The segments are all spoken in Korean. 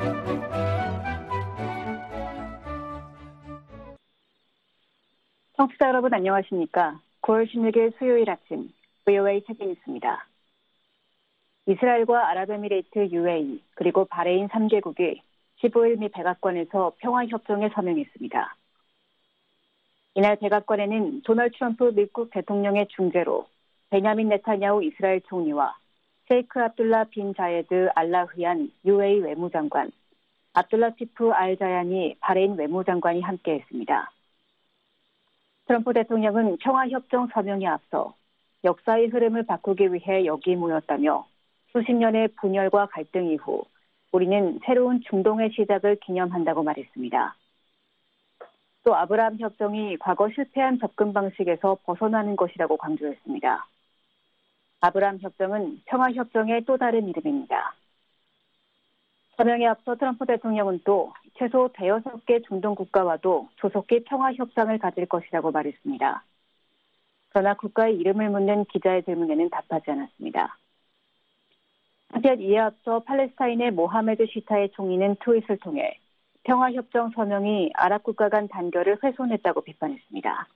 청취자 여러분 안녕하십니까? 9월 16일 수요일 아침 VOA 책임있습니다. 이스라엘과 아랍에미레이트, UAE 그리고 바레인 3개국이 15일 미 백악관에서 평화협정에 서명했습니다. 이날 백악관에는 도널드 트럼프 미국 대통령의 중재로 베냐민 네타냐후 이스라엘 총리와 셰이크 압둘라 빈 자예드 알라흐얀 UAE 외무장관, 압둘라티프 알 자야니 바레인 외무장관이 함께했습니다. 트럼프 대통령은 평화협정 서명에 앞서 역사의 흐름을 바꾸기 위해 여기 모였다며 수십 년의 분열과 갈등 이후 우리는 새로운 중동의 시작을 기념한다고 말했습니다. 또 아브라함 협정이 과거 실패한 접근 방식에서 벗어나는 것이라고 강조했습니다. 아브라함 협정은 평화협정의 또 다른 이름입니다. 서명에 앞서 트럼프 대통령은 또 최소 대여섯 개 중동 국가와도 조속히 평화협상을 가질 것이라고 말했습니다. 그러나 국가의 이름을 묻는 기자의 질문에는 답하지 않았습니다. 한편 이에 앞서 팔레스타인의 모하메드 시타의 총리는 트윗을 통해 평화협정 서명이 아랍 국가 간 단결을 훼손했다고 비판했습니다.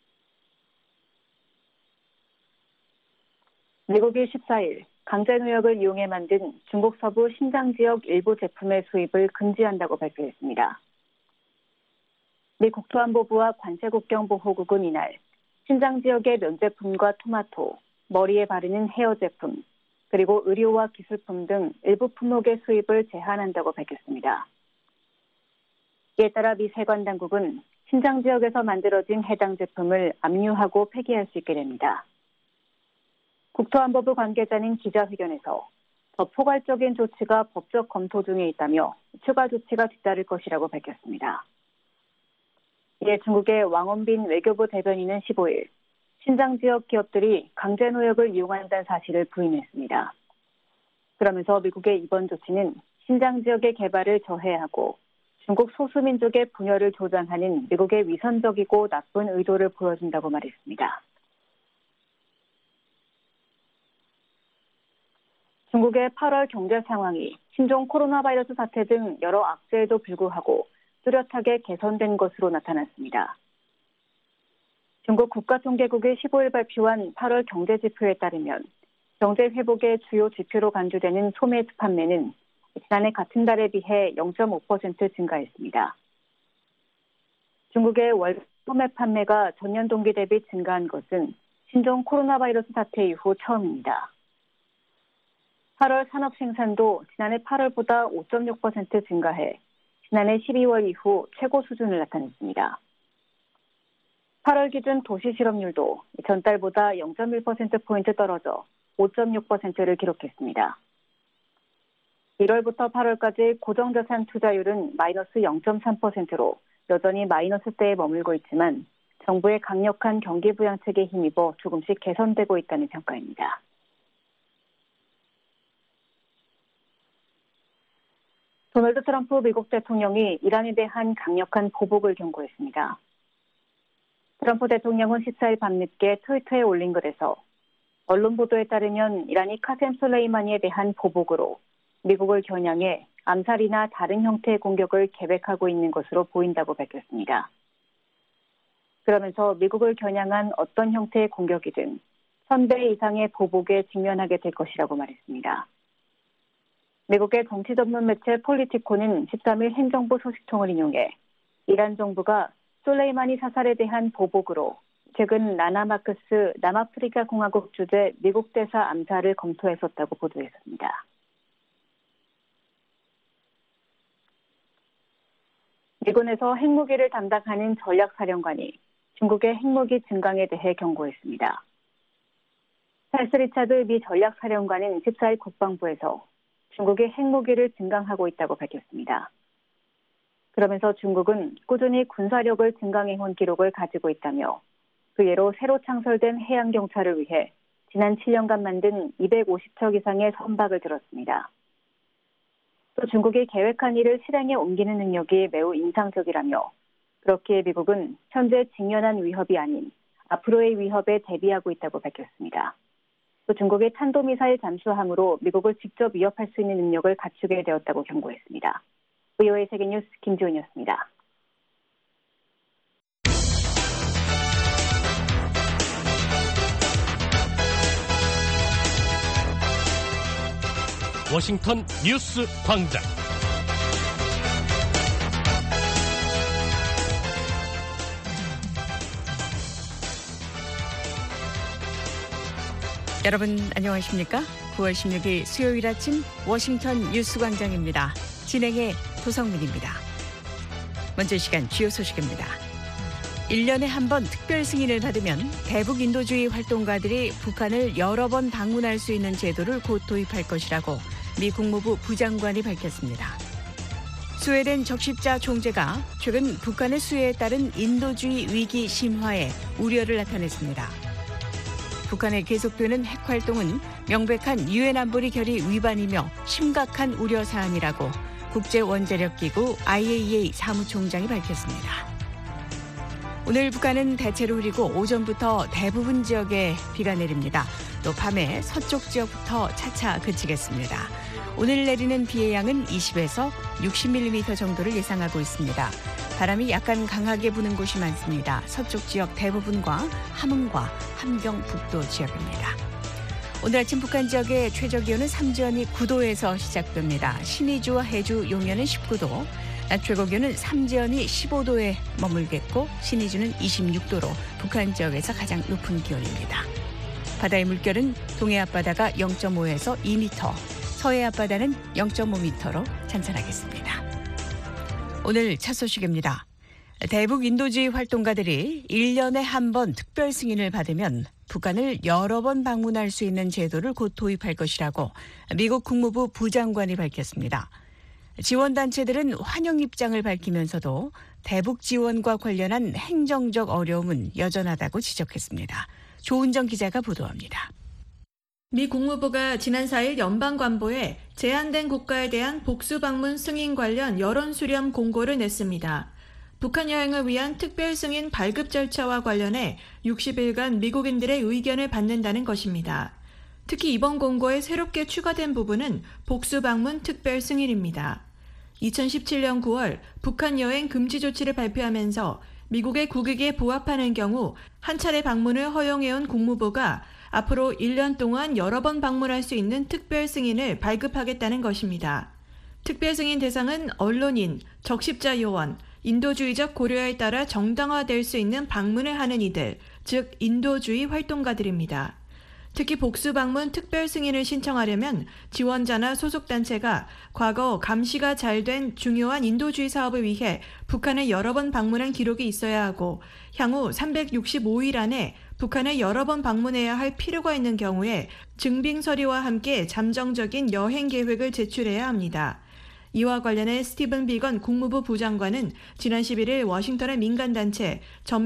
미국이 14일 강제노역을 이용해 만든 중국 서부 신장 지역 일부 제품의 수입을 금지한다고 발표했습니다. 미 국토안보부와 관세국경보호국은 이날 신장 지역의 면제품과 토마토, 머리에 바르는 헤어 제품, 그리고 의료와 기술품 등 일부 품목의 수입을 제한한다고 밝혔습니다. 이에 따라 미 세관 당국은 신장 지역에서 만들어진 해당 제품을 압류하고 폐기할 수 있게 됩니다. 국토안보부 관계자는 기자회견에서 더 포괄적인 조치가 법적 검토 중에 있다며 추가 조치가 뒤따를 것이라고 밝혔습니다. 이에 중국의 왕원빈 외교부 대변인은 15일 신장 지역 기업들이 강제노역을 이용한다는 사실을 부인했습니다. 그러면서 미국의 이번 조치는 신장 지역의 개발을 저해하고 중국 소수민족의 분열을 조장하는 미국의 위선적이고 나쁜 의도를 보여준다고 말했습니다. 중국의 8월 경제 상황이 신종 코로나 바이러스 사태 등 여러 악재에도 불구하고 뚜렷하게 개선된 것으로 나타났습니다. 중국 국가통계국이 15일 발표한 8월 경제지표에 따르면 경제 회복의 주요 지표로 간주되는 소매수 판매는 지난해 같은 달에 비해 0.5% 증가했습니다. 중국의 월 소매 판매가 전년 동기 대비 증가한 것은 신종 코로나 바이러스 사태 이후 처음입니다. 8월 산업 생산도 지난해 8월보다 5.6% 증가해 지난해 12월 이후 최고 수준을 나타냈습니다. 8월 기준 도시 실업률도 전달보다 0.1%포인트 떨어져 5.6%를 기록했습니다. 1월부터 8월까지 고정자산 투자율은 마이너스 0.3%로 여전히 마이너스대에 머물고 있지만 정부의 강력한 경기 부양책에 힘입어 조금씩 개선되고 있다는 평가입니다. 도널드 트럼프 미국 대통령이 이란에 대한 강력한 보복을 경고했습니다. 트럼프 대통령은 14일 밤늦게 트위터에 올린 글에서 언론 보도에 따르면 이란이 카셈 솔레이마니에 대한 보복으로 미국을 겨냥해 암살이나 다른 형태의 공격을 계획하고 있는 것으로 보인다고 밝혔습니다. 그러면서 미국을 겨냥한 어떤 형태의 공격이든 1000배 이상의 보복에 직면하게 될 것이라고 말했습니다. 미국의 정치 전문 매체 폴리티코는 13일 행정부 소식통을 인용해 이란 정부가 솔레이마니 사살에 대한 보복으로 최근 라나 마크스 남아프리카 공화국 주재 미국 대사 암살을 검토했었다고 보도했습니다. 미군에서 핵무기를 담당하는 전략사령관이 중국의 핵무기 증강에 대해 경고했습니다. 찰스 리차드 미 전략사령관은 14일 국방부에서 중국이 핵무기를 증강하고 있다고 밝혔습니다. 그러면서 중국은 꾸준히 군사력을 증강해온 기록을 가지고 있다며 그 예로 새로 창설된 해양경찰을 위해 지난 7년간 만든 250척 이상의 선박을 들었습니다. 또 중국이 계획한 일을 실행에 옮기는 능력이 매우 인상적이라며 그렇기에 미국은 현재 직면한 위협이 아닌 앞으로의 위협에 대비하고 있다고 밝혔습니다. 또 중국의 탄도미사일 잠수함으로 미국을 직접 위협할 수 있는 능력을 갖추게 되었다고 경고했습니다. VOA 세계뉴스 김지훈이었습니다. 워싱턴 뉴스 광장. 여러분 안녕하십니까? 9월 16일 수요일 아침 워싱턴 뉴스 광장입니다. 진행의 도성민입니다. 먼저 이 시간 주요 소식입니다. 1년에 한 번 특별 승인을 받으면 대북 인도주의 활동가들이 북한을 여러 번 방문할 수 있는 제도를 곧 도입할 것이라고 미 국무부 부장관이 밝혔습니다. 스웨덴 적십자 총재가 최근 북한의 수혜에 따른 인도주의 위기 심화에 우려를 나타냈습니다. 북한의 계속되는 핵 활동은 명백한 유엔 안보리 결의 위반이며 심각한 우려 사안이라고 국제원자력기구 IAEA 사무총장이 밝혔습니다. 오늘 북한은 대체로 흐리고 오전부터 대부분 지역에 비가 내립니다. 또 밤에 서쪽 지역부터 차차 그치겠습니다. 오늘 내리는 비의 양은 20에서 60mm 정도를 예상하고 있습니다. 바람이 약간 강하게 부는 곳이 많습니다. 서쪽 지역 대부분과 함흥과 함경북도 지역입니다. 오늘 아침 북한 지역의 최저기온은 삼지연이 9도에서 시작됩니다. 신의주와 해주, 용현은 19도, 낮 최고기온은 삼지연이 15도에 머물겠고 신의주는 26도로 북한 지역에서 가장 높은 기온입니다. 바다의 물결은 동해 앞바다가 0.5에서 2m, 서해 앞바다는 0.5m로 잔잔하겠습니다. 오늘 첫 소식입니다. 대북 인도주의 활동가들이 1년에 한 번 특별 승인을 받으면 북한을 여러 번 방문할 수 있는 제도를 곧 도입할 것이라고 미국 국무부 부장관이 밝혔습니다. 지원단체들은 환영 입장을 밝히면서도 대북 지원과 관련한 행정적 어려움은 여전하다고 지적했습니다. 조은정 기자가 보도합니다. 미 국무부가 지난 4일 연방관보에 제한된 국가에 대한 복수 방문 승인 관련 여론 수렴 공고를 냈습니다. 북한 여행을 위한 특별 승인 발급 절차와 관련해 60일간 미국인들의 의견을 받는다는 것입니다. 특히 이번 공고에 새롭게 추가된 부분은 복수 방문 특별 승인입니다. 2017년 9월 북한 여행 금지 조치를 발표하면서 미국의 국익에 부합하는 경우 한 차례 방문을 허용해온 국무부가 앞으로 1년 동안 여러 번 방문할 수 있는 특별 승인을 발급하겠다는 것입니다. 특별 승인 대상은 언론인, 적십자 요원, 인도주의적 고려에 따라 정당화될 수 있는 방문을 하는 이들, 즉 인도주의 활동가들입니다. 특히 복수 방문 특별 승인을 신청하려면 지원자나 소속단체가 과거 감시가 잘 된 중요한 인도주의 사업을 위해 북한에 여러 번 방문한 기록이 있어야 하고 향후 365일 안에 북한에 여러 번 방문해야 할 필요가 있는 경우에 증빙 서류와 함께 잠정적인 여행 계획을 제출해야 합니다. 이와 관련해 스티븐 비건 국무부 부장관은 지난 11일 워싱턴의 민간단체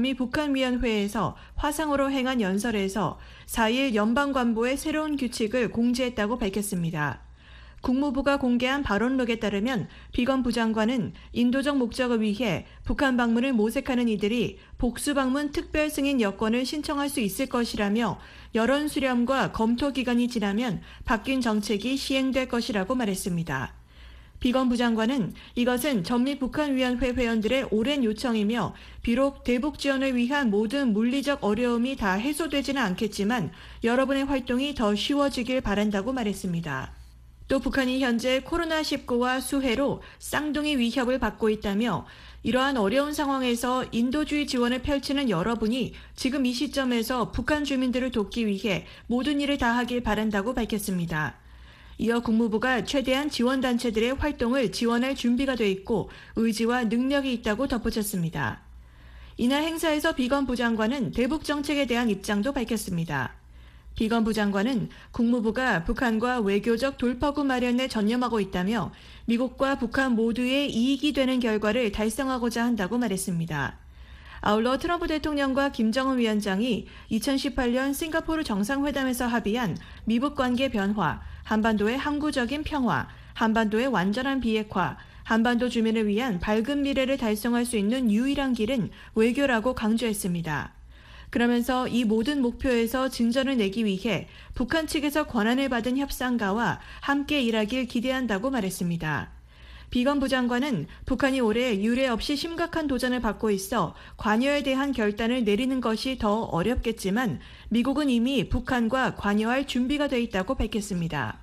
전미북한위원회에서 화상으로 행한 연설에서 4일 연방관보의 새로운 규칙을 공지했다고 밝혔습니다. 국무부가 공개한 발언록에 따르면 비건 부장관은 인도적 목적을 위해 북한 방문을 모색하는 이들이 복수 방문 특별 승인 여권을 신청할 수 있을 것이라며 여론 수렴과 검토 기간이 지나면 바뀐 정책이 시행될 것이라고 말했습니다. 비건 부장관은 이것은 전미북한위원회 회원들의 오랜 요청이며 비록 대북 지원을 위한 모든 물리적 어려움이 다 해소되지는 않겠지만 여러분의 활동이 더 쉬워지길 바란다고 말했습니다. 또 북한이 현재 코로나19와 수해로 쌍둥이 위협을 받고 있다며 이러한 어려운 상황에서 인도주의 지원을 펼치는 여러분이 지금 이 시점에서 북한 주민들을 돕기 위해 모든 일을 다하길 바란다고 밝혔습니다. 이어 국무부가 최대한 지원단체들의 활동을 지원할 준비가 돼 있고 의지와 능력이 있다고 덧붙였습니다. 이날 행사에서 비건 부장관은 대북 정책에 대한 입장도 밝혔습니다. 비건 부장관은 국무부가 북한과 외교적 돌파구 마련에 전념하고 있다며 미국과 북한 모두의 이익이 되는 결과를 달성하고자 한다고 말했습니다. 아울러 트럼프 대통령과 김정은 위원장이 2018년 싱가포르 정상회담에서 합의한 미북 관계 변화, 한반도의 항구적인 평화, 한반도의 완전한 비핵화, 한반도 주민을 위한 밝은 미래를 달성할 수 있는 유일한 길은 외교라고 강조했습니다. 그러면서 이 모든 목표에서 진전을 내기 위해 북한 측에서 권한을 받은 협상가와 함께 일하길 기대한다고 말했습니다. 비건 부장관은 북한이 올해 유례 없이 심각한 도전을 받고 있어 관여에 대한 결단을 내리는 것이 더 어렵겠지만 미국은 이미 북한과 관여할 준비가 돼 있다고 밝혔습니다.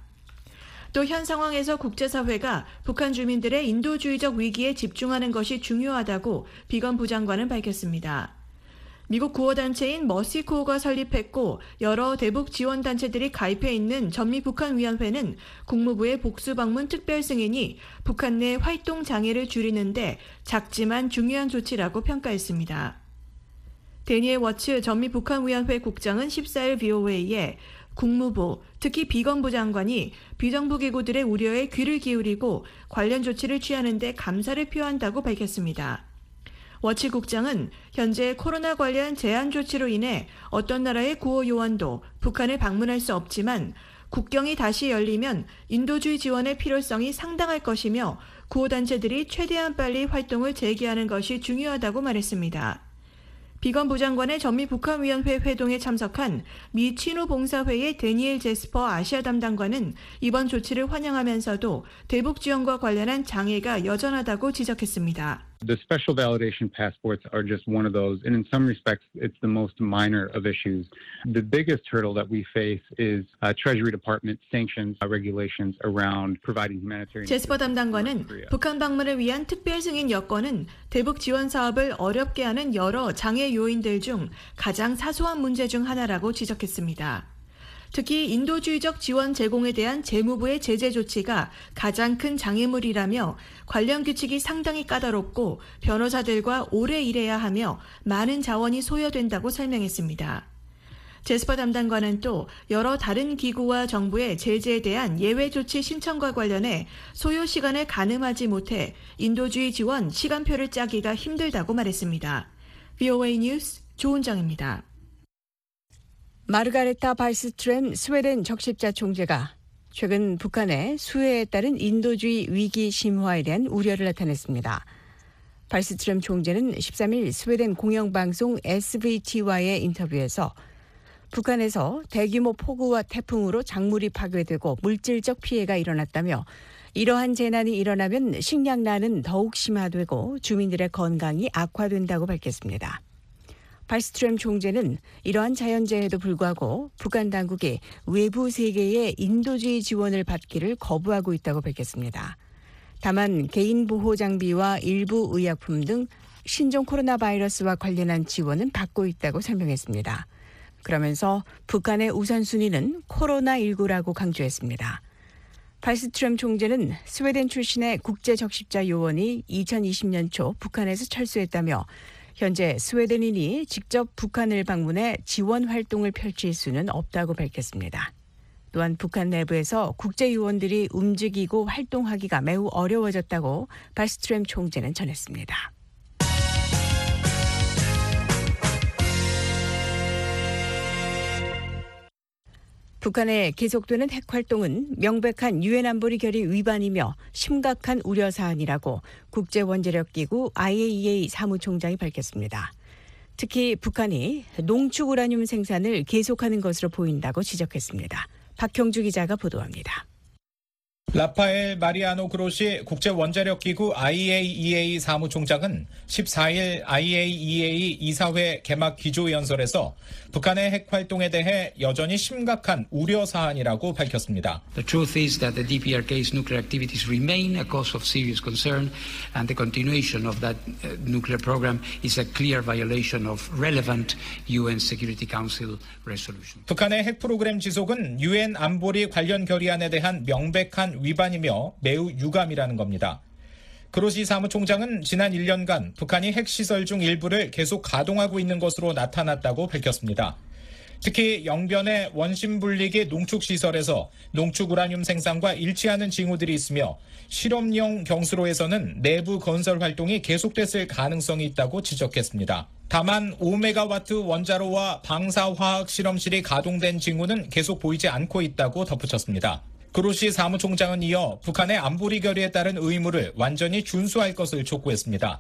또 현 상황에서 국제사회가 북한 주민들의 인도주의적 위기에 집중하는 것이 중요하다고 비건 부장관은 밝혔습니다. 미국 구호단체인 머시코어가 설립했고 여러 대북 지원단체들이 가입해 있는 전미북한위원회는 국무부의 복수방문 특별승인이 북한 내 활동 장애를 줄이는데 작지만 중요한 조치라고 평가했습니다. 데니엘 워츠 전미북한위원회 국장은 14일 VOA에 국무부, 특히 비건부 장관이 비정부기구들의 우려에 귀를 기울이고 관련 조치를 취하는 데 감사를 표한다고 밝혔습니다. 워치 국장은 현재 코로나 관련 제한 조치로 인해 어떤 나라의 구호 요원도 북한을 방문할 수 없지만 국경이 다시 열리면 인도주의 지원의 필요성이 상당할 것이며 구호단체들이 최대한 빨리 활동을 재개하는 것이 중요하다고 말했습니다. 비건 부장관의 전미북한위원회 회동에 참석한 미 친후봉사회의 데니엘 제스퍼 아시아 담당관은 이번 조치를 환영하면서도 대북 지원과 관련한 장애가 여전하다고 지적했습니다. The special validation passports are just one of those, and in some respects, it's the most minor of issues. The biggest hurdle that we face is Treasury Department sanctions regulations around providing humanitarian. 제스퍼 담당관은 북한 방문을 위한 특별 승인 여건은 대북 지원 사업을 어렵게 하는 여러 장애 요인들 중 가장 사소한 문제 중 하나라고 지적했습니다. 특히 인도주의적 지원 제공에 대한 재무부의 제재 조치가 가장 큰 장애물이라며 관련 규칙이 상당히 까다롭고 변호사들과 오래 일해야 하며 많은 자원이 소요된다고 설명했습니다. 제스퍼 담당관은 또 여러 다른 기구와 정부의 제재에 대한 예외 조치 신청과 관련해 소요 시간을 가늠하지 못해 인도주의 지원 시간표를 짜기가 힘들다고 말했습니다. VOA 뉴스 조은정입니다. 마르가레타 발스트렘 스웨덴 적십자 총재가 최근 북한의 수해에 따른 인도주의 위기 심화에 대한 우려를 나타냈습니다. 발스트렘 총재는 13일 스웨덴 공영방송 SVT와의 인터뷰에서 북한에서 대규모 폭우와 태풍으로 작물이 파괴되고 물질적 피해가 일어났다며 이러한 재난이 일어나면 식량난은 더욱 심화되고 주민들의 건강이 악화된다고 밝혔습니다. 발스트렘 총재는 이러한 자연재해에도 불구하고 북한 당국이 외부 세계의 인도주의 지원을 받기를 거부하고 있다고 밝혔습니다. 다만 개인보호 장비와 일부 의약품 등 신종 코로나 바이러스와 관련한 지원은 받고 있다고 설명했습니다. 그러면서 북한의 우선순위는 코로나19라고 강조했습니다. 발스트렘 총재는 스웨덴 출신의 국제적십자 요원이 2020년 초 북한에서 철수했다며 현재 스웨덴인이 직접 북한을 방문해 지원 활동을 펼칠 수는 없다고 밝혔습니다. 또한 북한 내부에서 국제요원들이 움직이고 활동하기가 매우 어려워졌다고 발스트렘 총재는 전했습니다. 북한의 계속되는 핵활동은 명백한 유엔 안보리 결의 위반이며 심각한 우려 사안이라고 국제원자력기구 IAEA 사무총장이 밝혔습니다. 특히 북한이 농축 우라늄 생산을 계속하는 것으로 보인다고 지적했습니다. 박형주 기자가 보도합니다. 라파엘 마리아노 그로시 국제원자력기구 IAEA 사무총장은 14일 IAEA 이사회 개막 기조연설에서 북한의 핵활동에 대해 여전히 심각한 우려 사안이라고 밝혔습니다. The truth is that the DPRK's nuclear activities remain a cause of serious concern, and the continuation of that nuclear program is a clear violation of relevant UN Security Council resolution. 북한의 핵 프로그램 지속은 유엔 안보리 관련 결의안에 대한 명백한 위반이며 매우 유감이라는 겁니다. 그로시 사무총장은 지난 1년간 북한이 핵시설 중 일부를 계속 가동하고 있는 것으로 나타났다고 밝혔습니다. 특히 영변의 원심분리기 농축시설에서 농축 우라늄 생산과 일치하는 징후들이 있으며 실험용 경수로에서는 내부 건설 활동이 계속됐을 가능성이 있다고 지적했습니다. 다만 5메가와트 원자로와 방사화학 실험실이 가동된 징후는 계속 보이지 않고 있다고 덧붙였습니다. 그로시 사무총장은 이어 북한의 안보리 결의에 따른 의무를 완전히 준수할 것을 촉구했습니다.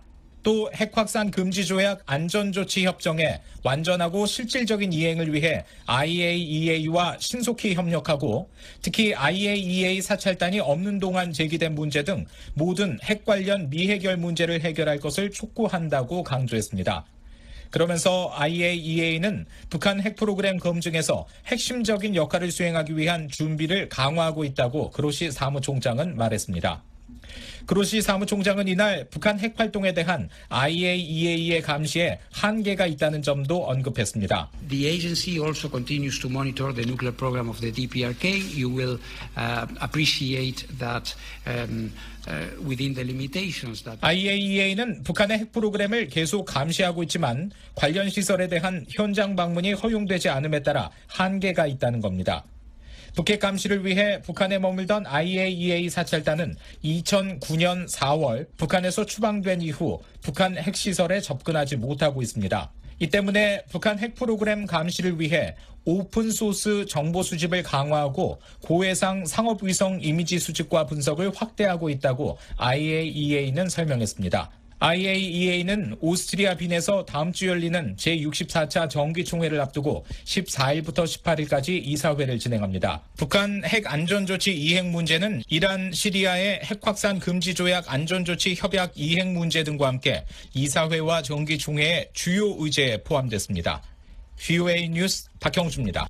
또 핵확산 금지 조약 안전조치 협정의 완전하고 실질적인 이행을 위해 IAEA와 신속히 협력하고 특히 IAEA 사찰단이 없는 동안 제기된 문제 등 모든 핵 관련 미해결 문제를 해결할 것을 촉구한다고 강조했습니다. 그러면서 IAEA는 북한 핵 프로그램 검증에서 핵심적인 역할을 수행하기 위한 준비를 강화하고 있다고 그로시 사무총장은 말했습니다. 그로시 사무총장은 이날 북한 핵 활동에 대한 IAEA의 감시에 한계가 있다는 점도 언급했습니다. The agency also continues to monitor the nuclear program of the DPRK. You will appreciate that within the limitations that IAEA는 북한의 핵 프로그램을 계속 감시하고 있지만 관련 시설에 대한 현장 방문이 허용되지 않음에 따라 한계가 있다는 겁니다. 북핵 감시를 위해 북한에 머물던 IAEA 사찰단은 2009년 4월 북한에서 추방된 이후 북한 핵시설에 접근하지 못하고 있습니다. 이 때문에 북한 핵 프로그램 감시를 위해 오픈소스 정보 수집을 강화하고 고해상 상업위성 이미지 수집과 분석을 확대하고 있다고 IAEA는 설명했습니다. IAEA는 오스트리아 빈에서 다음 주 열리는 제64차 정기총회를 앞두고 14일부터 18일까지 이사회를 진행합니다. 북한 핵 안전조치 이행 문제는 이란, 시리아의 핵 확산 금지 조약 안전조치 협약 이행 문제 등과 함께 이사회와 정기총회의 주요 의제에 포함됐습니다. VOA 뉴스 박형주입니다.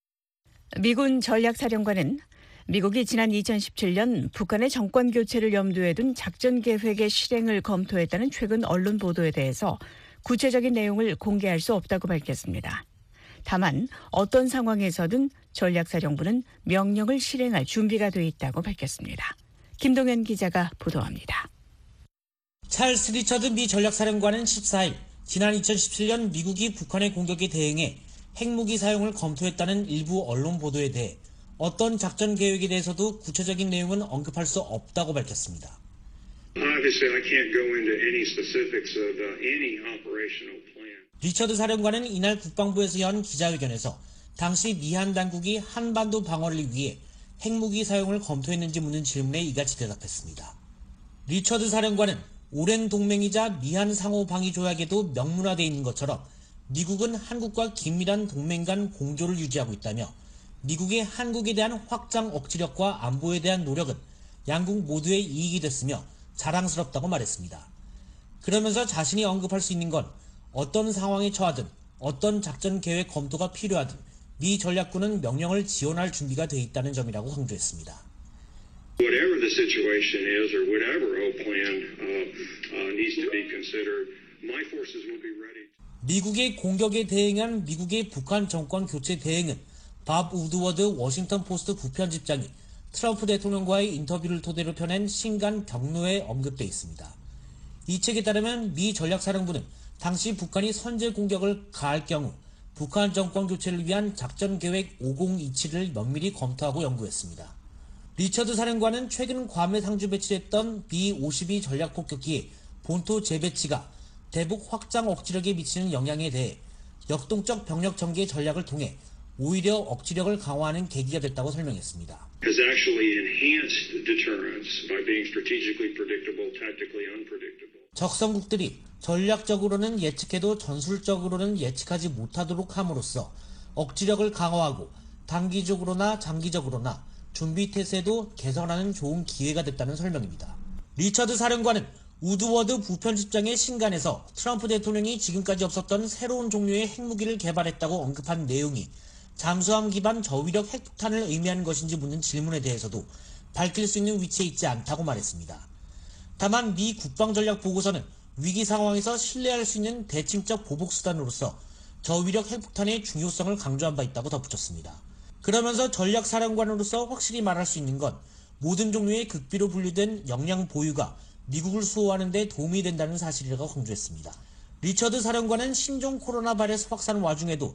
미군 전략사령관은 미국이 지난 2017년 북한의 정권 교체를 염두에 둔 작전 계획의 실행을 검토했다는 최근 언론 보도에 대해서 구체적인 내용을 공개할 수 없다고 밝혔습니다. 다만 어떤 상황에서든 전략사령부는 명령을 실행할 준비가 돼 있다고 밝혔습니다. 김동현 기자가 보도합니다. 찰스 리처드 미 전략사령관은 14일 지난 2017년 미국이 북한의 공격에 대응해 핵무기 사용을 검토했다는 일부 언론 보도에 대해 어떤 작전 계획에 대해서도 구체적인 내용은 언급할 수 없다고 밝혔습니다. 리처드 사령관은 이날 국방부에서 연 기자회견에서 당시 미한 당국이 한반도 방어를 위해 핵무기 사용을 검토했는지 묻는 질문에 이같이 대답했습니다. 리처드 사령관은 오랜 동맹이자 미한 상호 방위 조약에도 명문화되어 있는 것처럼 미국은 한국과 긴밀한 동맹 간 공조를 유지하고 있다며 미국의 한국에 대한 확장 억지력과 안보에 대한 노력은 양국 모두의 이익이 됐으며 자랑스럽다고 말했습니다. 그러면서 자신이 언급할 수 있는 건 어떤 상황에 처하든 어떤 작전 계획 검토가 필요하든 미 전략군은 명령을 지원할 준비가 돼 있다는 점이라고 강조했습니다. Whatever the situation is or whatever plan needs to be considered, my forces will be ready. 미국의 공격에 대응한 미국의 북한 정권 교체 대응은 밥 우드워드 워싱턴 포스트 부편집장이 트럼프 대통령과의 인터뷰를 토대로 펴낸 신간 경로에 언급돼 있습니다. 이 책에 따르면 미 전략사령부는 당시 북한이 선제 공격을 가할 경우 북한 정권 교체를 위한 작전 계획 5027을 면밀히 검토하고 연구했습니다. 리처드 사령관은 최근 괌에 상주 배치됐던 B-52 전략 폭격기의 본토 재배치가 대북 확장 억지력에 미치는 영향에 대해 역동적 병력 전개 전략을 통해 오히려 억지력을 강화하는 계기가 됐다고 설명했습니다. Has actually enhanced deterrence by being strategically predictable, tactically unpredictable. 적성국들이 전략적으로는 예측해도 전술적으로는 예측하지 못하도록 함으로써 억지력을 강화하고 단기적으로나 장기적으로나 준비 태세도 개선하는 좋은 기회가 됐다는 설명입니다. 리처드 사령관은 우드워드 부편집장의 신간에서 트럼프 대통령이 지금까지 없었던 새로운 종류의 핵무기를 개발했다고 언급한 내용이 잠수함 기반 저위력 핵폭탄을 의미하는 것인지 묻는 질문에 대해서도 밝힐 수 있는 위치에 있지 않다고 말했습니다. 다만 미 국방전략보고서는 위기 상황에서 신뢰할 수 있는 대칭적 보복수단으로서 저위력 핵폭탄의 중요성을 강조한 바 있다고 덧붙였습니다. 그러면서 전략사령관으로서 확실히 말할 수 있는 건 모든 종류의 극비로 분류된 역량 보유가 미국을 수호하는 데 도움이 된다는 사실이라고 강조했습니다. 리처드 사령관은 신종 코로나 바이러스 확산 와중에도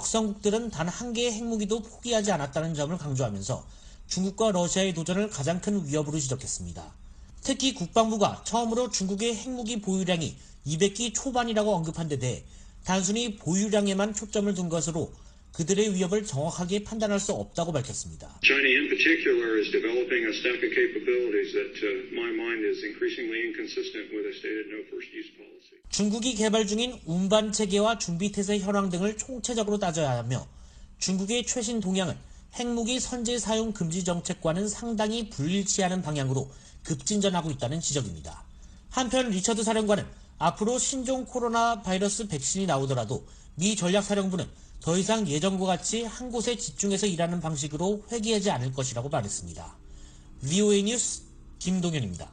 적성국들은 단 한 개의 핵무기도 포기하지 않았다는 점을 강조하면서 중국과 러시아의 도전을 가장 큰 위협으로 지적했습니다. 특히 국방부가 처음으로 중국의 핵무기 보유량이 200기 초반이라고 언급한 데 대해 단순히 보유량에만 초점을 둔 것으로 그들의 위협을 정확하게 판단할 수 없다고 밝혔습니다. China in particular is developing a stack of capabilities that, to my mind, is increasingly inconsistent with a stated no first use policy. 중국이 개발 중인 운반 체계와 준비태세 현황 등을 총체적으로 따져야 하며 중국의 최신 동향은 핵무기 선제 사용 금지 정책과는 상당히 불일치하는 방향으로 급진전하고 있다는 지적입니다. 한편 리처드 사령관은 앞으로 신종 코로나 바이러스 백신이 나오더라도 미 전략사령부는 더 이상 예전과 같이 한 곳에 집중해서 일하는 방식으로 회귀하지 않을 것이라고 말했습니다. VOA 뉴스 김동현입니다.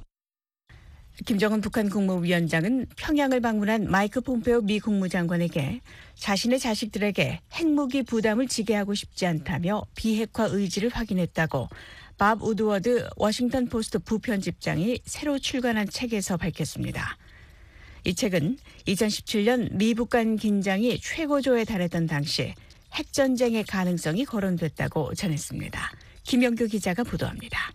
김정은 북한 국무위원장은 평양을 방문한 마이크 폼페오 미 국무장관에게 자신의 자식들에게 핵무기 부담을 지게 하고 싶지 않다며 비핵화 의지를 확인했다고 밥 우드워드 워싱턴 포스트 부편집장이 새로 출간한 책에서 밝혔습니다. 이 책은 2017년 미북 간 긴장이 최고조에 달했던 당시 핵전쟁의 가능성이 거론됐다고 전했습니다. 김영규 기자가 보도합니다.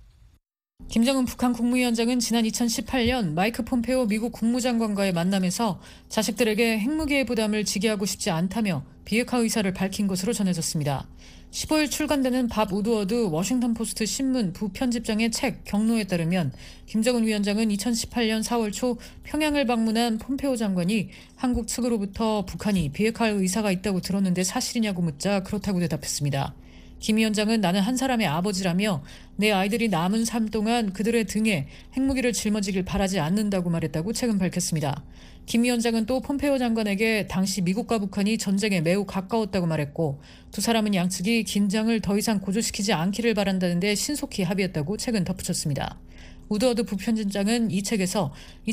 김정은 북한 국무위원장은 지난 2018년 마이크 폼페오 미국 국무장관과의 만남에서 자식들에게 핵무기의 부담을 지게 하고 싶지 않다며 비핵화 의사를 밝힌 것으로 전해졌습니다. 15일 출간되는 밥 우드워드 워싱턴 포스트 신문 부편집장의 책 경로에 따르면 김정은 위원장은 2018년 4월 초 평양을 방문한 폼페오 장관이 한국 측으로부터 북한이 비핵화할 의사가 있다고 들었는데 사실이냐고 묻자 그렇다고 대답했습니다. 김 위원장은 나는 한 사람의 아버지라며 내 아이들이 남은 삶 동안 그들의 등에 핵무기를 짊어지길 바라지 않는다고 말했다고 책은 밝혔습니다. 김 위원장은 또 폼페오 장관에게 당시 미국과 북한이 전쟁에 매우 가까웠다고 말했고 두 사람은 양측이 긴장을 더 이상 고조시키지 않기를 바란다는 데 신속히 합의했다고 책은 덧붙였습니다. 우드워드 부편집장은 이 책에서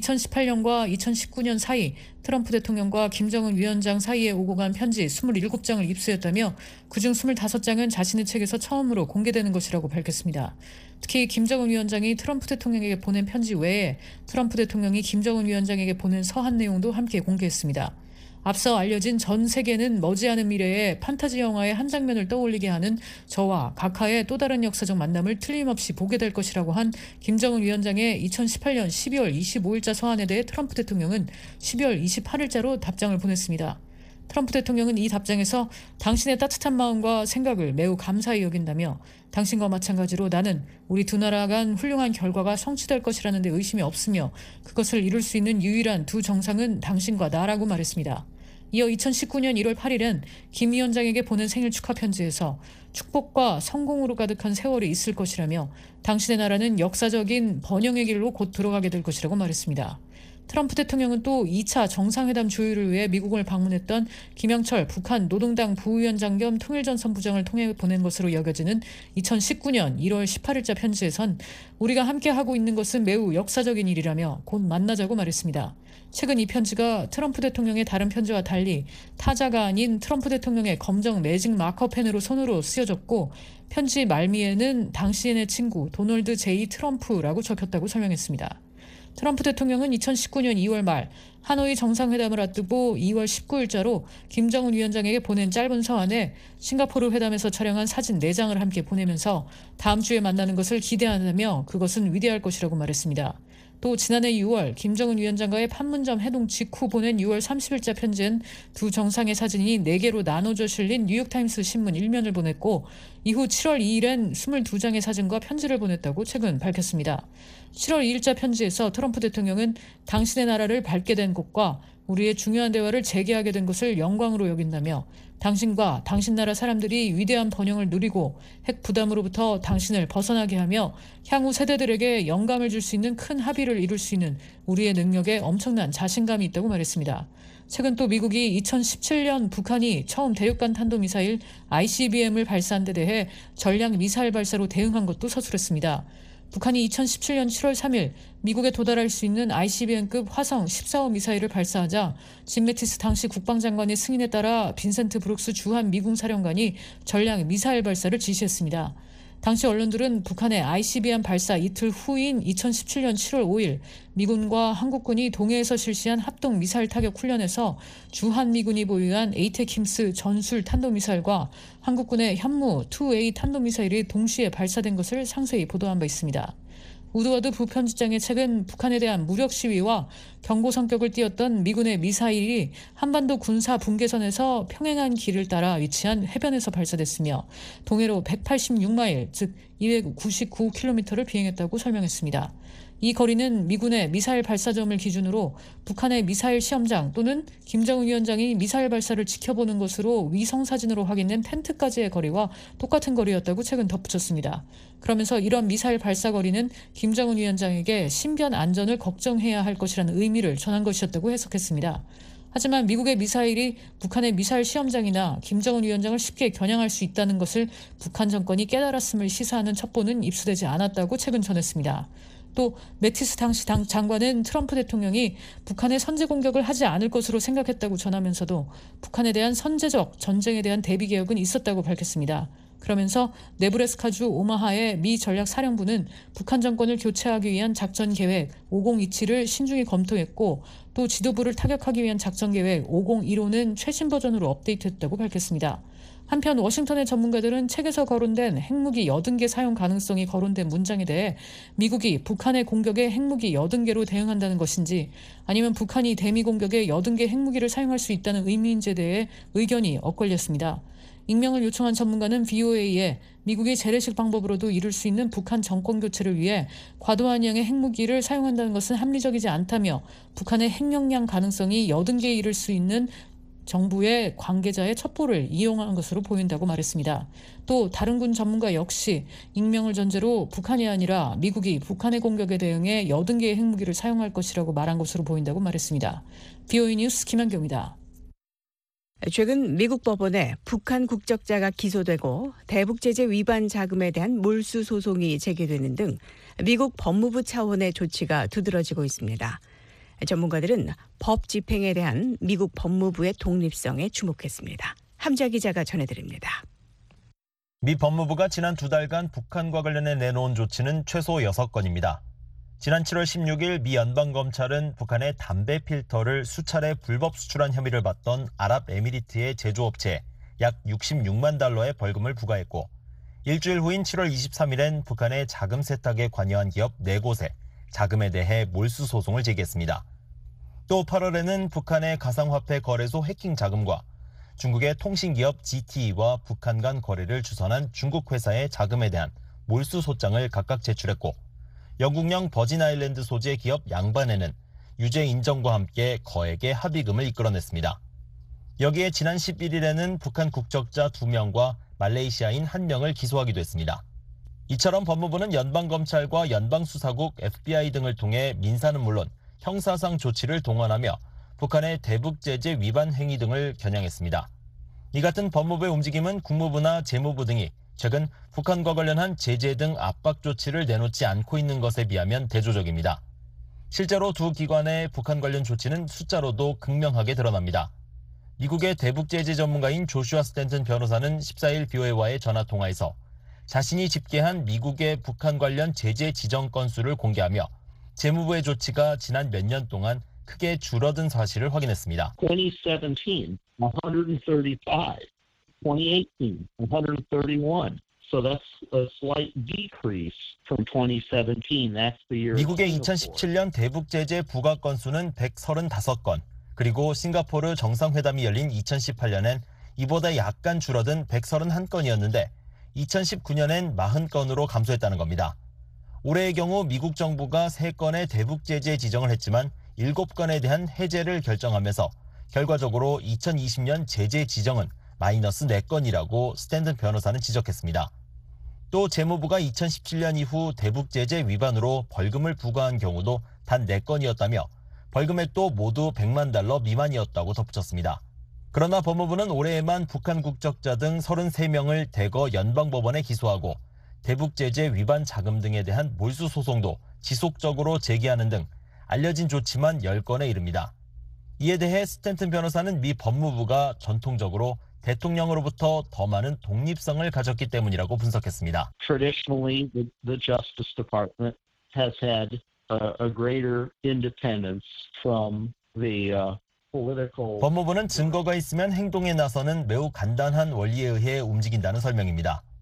2018년과 2019년 사이 트럼프 대통령과 김정은 위원장 사이에 오고 간 편지 27장을 입수했다며 그중 25장은 자신의 책에서 처음으로 공개되는 것이라고 밝혔습니다. 특히 김정은 위원장이 트럼프 대통령에게 보낸 편지 외에 트럼프 대통령이 김정은 위원장에게 보낸 서한 내용도 함께 공개했습니다. 앞서 알려진 전 세계는 머지않은 미래에 판타지 영화의 한 장면을 떠올리게 하는 저와 각하의 또 다른 역사적 만남을 틀림없이 보게 될 것이라고 한 김정은 위원장의 2018년 12월 25일자 서한에 대해 트럼프 대통령은 12월 28일자로 답장을 보냈습니다. 트럼프 대통령은 이 답장에서 당신의 따뜻한 마음과 생각을 매우 감사히 여긴다며 당신과 마찬가지로 나는 우리 두 나라 간 훌륭한 결과가 성취될 것이라는 데 의심이 없으며 그것을 이룰 수 있는 유일한 두 정상은 당신과 나라고 말했습니다. 이어 2019년 1월 8일엔 김 위원장에게 보낸 생일 축하 편지에서 축복과 성공으로 가득한 세월이 있을 것이라며 당신의 나라는 역사적인 번영의 길로 곧 들어가게 될 것이라고 말했습니다. 트럼프 대통령은 또 2차 정상회담 조율을 위해 미국을 방문했던 김영철 북한 노동당 부위원장 겸 통일전선 부장을 통해 보낸 것으로 여겨지는 2019년 1월 18일자 편지에선 우리가 함께하고 있는 것은 매우 역사적인 일이라며 곧 만나자고 말했습니다. 최근 이 편지가 트럼프 대통령의 다른 편지와 달리 타자가 아닌 트럼프 대통령의 검정 매직 마커펜으로 손으로 쓰여졌고 편지 말미에는 당신의 친구 도널드 J. 트럼프라고 적혔다고 설명했습니다. 트럼프 대통령은 2019년 2월 말 하노이 정상회담을 앞두고 2월 19일자로 김정은 위원장에게 보낸 짧은 서한에 싱가포르 회담에서 촬영한 사진 4장을 함께 보내면서 다음 주에 만나는 것을 기대한다며 그것은 위대할 것이라고 말했습니다. 또 지난해 6월 김정은 위원장과의 판문점 회동 직후 보낸 6월 30일자 편지엔 두 정상의 사진이 4개로 나눠져 실린 뉴욕타임스 신문 1면을 보냈고 이후 7월 2일엔 22장의 사진과 편지를 보냈다고 최근 밝혔습니다. 7월 2일자 편지에서 트럼프 대통령은 당신의 나라를 밟게 된 것과 우리의 중요한 대화를 재개하게 된 것을 영광으로 여긴다며 당신과 당신 나라 사람들이 위대한 번영을 누리고 핵 부담으로부터 당신을 벗어나게 하며 향후 세대들에게 영감을 줄 수 있는 큰 합의를 이룰 수 있는 우리의 능력에 엄청난 자신감이 있다고 말했습니다. 최근 또 미국이 2017년 북한이 처음 대륙간 탄도미사일 ICBM을 발사한 데 대해 전략 미사일 발사로 대응한 것도 서술했습니다. 북한이 2017년 7월 3일 미국에 도달할 수 있는 ICBM급 화성 14호 미사일을 발사하자 짐 매티스 당시 국방장관의 승인에 따라 빈센트 브룩스 주한 미군 사령관이 전략 미사일 발사를 지시했습니다. 당시 언론들은 북한의 ICBM 발사 이틀 후인 2017년 7월 5일 미군과 한국군이 동해에서 실시한 합동 미사일 타격 훈련에서 주한미군이 보유한 에이테킴스 전술 탄도미사일과 한국군의 현무 2A 탄도미사일이 동시에 발사된 것을 상세히 보도한 바 있습니다. 우드워드 부편집장의 최근 북한에 대한 무력 시위와 경고 성격을 띠었던 미군의 미사일이 한반도 군사 분계선에서 평행한 길을 따라 위치한 해변에서 발사됐으며 동해로 186마일, 즉 299km를 비행했다고 설명했습니다. 이 거리는 미군의 미사일 발사점을 기준으로 북한의 미사일 시험장 또는 김정은 위원장이 미사일 발사를 지켜보는 것으로 위성사진으로 확인된 텐트까지의 거리와 똑같은 거리였다고 최근 덧붙였습니다. 그러면서 이런 미사일 발사 거리는 김정은 위원장에게 신변 안전을 걱정해야 할 것이라는 의미를 전한 것이었다고 해석했습니다. 하지만 미국의 미사일이 북한의 미사일 시험장이나 김정은 위원장을 쉽게 겨냥할 수 있다는 것을 북한 정권이 깨달았음을 시사하는 첩보는 입수되지 않았다고 최근 전했습니다. 또 매티스 당시 장관은 트럼프 대통령이 북한의 선제 공격을 하지 않을 것으로 생각했다고 전하면서도 북한에 대한 선제적 전쟁에 대한 대비 계획은 있었다고 밝혔습니다. 그러면서 네브래스카주 오마하의 미 전략사령부는 북한 정권을 교체하기 위한 작전 계획 5027을 신중히 검토했고 또 지도부를 타격하기 위한 작전 계획 5015는 최신 버전으로 업데이트했다고 밝혔습니다. 한편 워싱턴의 전문가들은 책에서 거론된 핵무기 80개 사용 가능성이 거론된 문장에 대해 미국이 북한의 공격에 핵무기 80개로 대응한다는 것인지 아니면 북한이 대미 공격에 80개 핵무기를 사용할 수 있다는 의미인지에 대해 의견이 엇갈렸습니다. 익명을 요청한 전문가는 VOA에 미국이 재래식 방법으로도 이룰 수 있는 북한 정권 교체를 위해 과도한 양의 핵무기를 사용한다는 것은 합리적이지 않다며 북한의 핵역량 가능성이 80개에 이를 수 있는 정부의 관계자의 첩보를 이용한 것으로 보인다고 말했습니다. 또 다른 군 전문가 역시 익명을 전제로 북한이 아니라 미국이 북한의 공격에 대응해 80개의 핵무기를 사용할 것이라고 말한 것으로 보인다고 말했습니다. VOA 뉴스 김한경입니다. 최근 미국 법원에 북한 국적자가 기소되고 대북제재 위반 자금에 대한 몰수 소송이 제기되는 등 미국 법무부 차원의 조치가 두드러지고 있습니다. 전문가들은 법 집행에 대한 미국 법무부의 독립성에 주목했습니다. 함자 기자가 전해드립니다. 미 법무부가 지난 2달간 북한과 관련해 내놓은 조치는 최소 6건입니다. 지난 7월 16일 미 연방검찰은 북한의 담배 필터를 수차례 불법 수출한 혐의를 받던 아랍에미리트의 제조업체에 약 66만 달러의 벌금을 부과했고 일주일 후인 7월 23일엔 북한의 자금 세탁에 관여한 기업 4곳에 자금에 대해 몰수 소송을 제기했습니다. 또 8월에는 북한의 가상화폐 거래소 해킹 자금과 중국의 통신기업 GTE와 북한 간 거래를 주선한 중국 회사의 자금에 대한 몰수 소장을 각각 제출했고 영국령 버진아일랜드 소재 기업 양반에는 유죄 인정과 함께 거액의 합의금을 이끌어냈습니다. 여기에 지난 11일에는 북한 국적자 2명과 말레이시아인 1명을 기소하기도 했습니다. 이처럼 법무부는 연방검찰과 연방수사국, FBI 등을 통해 민사는 물론 형사상 조치를 동원하며 북한의 대북제재 위반 행위 등을 겨냥했습니다. 이 같은 법무부의 움직임은 국무부나 재무부 등이 최근 북한과 관련한 제재 등 압박 조치를 내놓지 않고 있는 것에 비하면 대조적입니다. 실제로 두 기관의 북한 관련 조치는 숫자로도 극명하게 드러납니다. 미국의 대북제재 전문가인 조슈아 스탠튼 변호사는 14일 BOA와의 전화통화에서 자신이 집계한 미국의 북한 관련 제재 지정 건수를 공개하며 재무부의 조치가 지난 몇 년 동안 크게 줄어든 사실을 확인했습니다. 2017, 135. 2018, 131. So that's a slight decrease from 2017. That's the year. 미국의 2017년 대북제재 부과 건수는 135건, 그리고 싱가포르 정상회담이 열린 2018년엔 이보다 약간 줄어든 131건이었는데 2019년엔 40건으로 감소했다는 겁니다. 올해의 경우 미국 정부가 3건의 대북제재 지정을 했지만 7건에 대한 해제를 결정하면서 결과적으로 2020년 제재 지정은 마이너스 4건이라고 스탠든 변호사는 지적했습니다. 또 재무부가 2017년 이후 대북제재 위반으로 벌금을 부과한 경우도 단 4건이었다며 벌금액도 모두 100만 달러 미만이었다고 덧붙였습니다. 그러나 법무부는 올해에만 북한 국적자 등 33명을 대거 연방법원에 기소하고 대북제재 위반 자금 등에 대한 몰수 소송도 지속적으로 제기하는 등 알려진 조치만 10건에 이릅니다. 이에 대해 스탠튼 변호사는 미 법무부가 전통적으로 대통령으로부터 더 많은 독립성을 가졌기 때문이라고 분석했습니다. Traditionally, the Justice Department has had a greater independence from the political. 법무부는 증거가 있으면 행동에 나서는 매우 간단한 원리에 의해 움직인다는 설명입니다.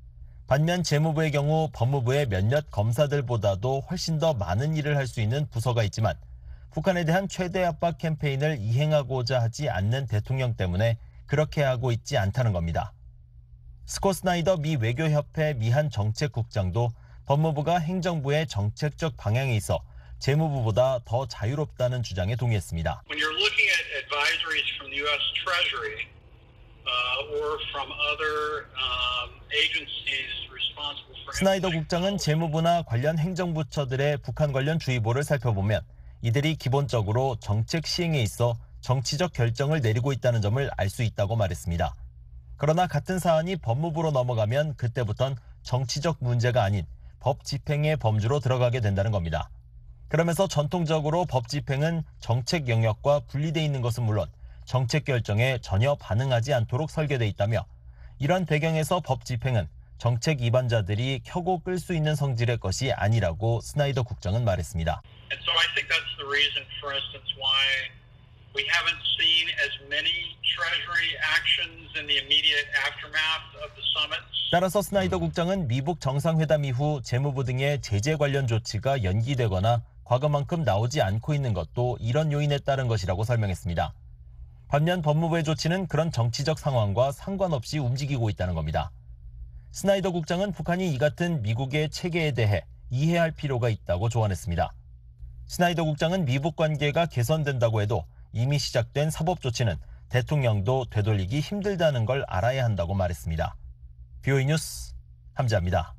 반면 재무부의 경우 법무부의 몇몇 검사들보다도 훨씬 더 많은 일을 할 수 있는 부서가 있지만 북한에 대한 최대 압박 캠페인을 이행하고자 하지 않는 대통령 때문에 그렇게 하고 있지 않다는 겁니다. 스콧 스나이더 미 외교협회 미한 정책국장도 법무부가 행정부의 정책적 방향에 있어 재무부보다 더 자유롭다는 주장에 동의했습니다. When you're looking at advisories from the U.S. Treasury or from other agencies responsible for 스나이더 국장은 재무부나 관련 행정부처들의 북한 관련 주의보를 살펴보면 이들이 기본적으로 정책 시행에 있어 정치적 결정을 내리고 있다는 점을 알 수 있다고 말했습니다. 그러나 같은 사안이 법무부로 넘어가면 그때부턴 정치적 문제가 아닌 법 집행의 범주로 들어가게 된다는 겁니다. 그러면서 전통적으로 법 집행은 정책 영역과 분리돼 있는 것은 물론 정책 결정에 전혀 반응하지 않도록 설계돼 있다며 이런 배경에서 법 집행은 정책 위반자들이 켜고 끌 수 있는 성질의 것이 아니라고 스나이더 국장은 말했습니다. And so I think that's the reason, for instance, why we haven't seen as many Treasury actions in the immediate aftermath of the summit. 따라서 스나이더 국장은 미북 정상회담 이후 재무부 등의 제재 관련 조치가 연기되거나 과거만큼 나오지 않고 있는 것도 이런 요인에 따른 것이라고 설명했습니다. 반면 법무부의 조치는 그런 정치적 상황과 상관없이 움직이고 있다는 겁니다. 스나이더 국장은 북한이 이 같은 미국의 체계에 대해 이해할 필요가 있다고 조언했습니다. 스나이더 국장은 미북 관계가 개선된다고 해도 이미 시작된 사법 조치는 대통령도 되돌리기 힘들다는 걸 알아야 한다고 말했습니다. BOE 뉴스 함지아입니다.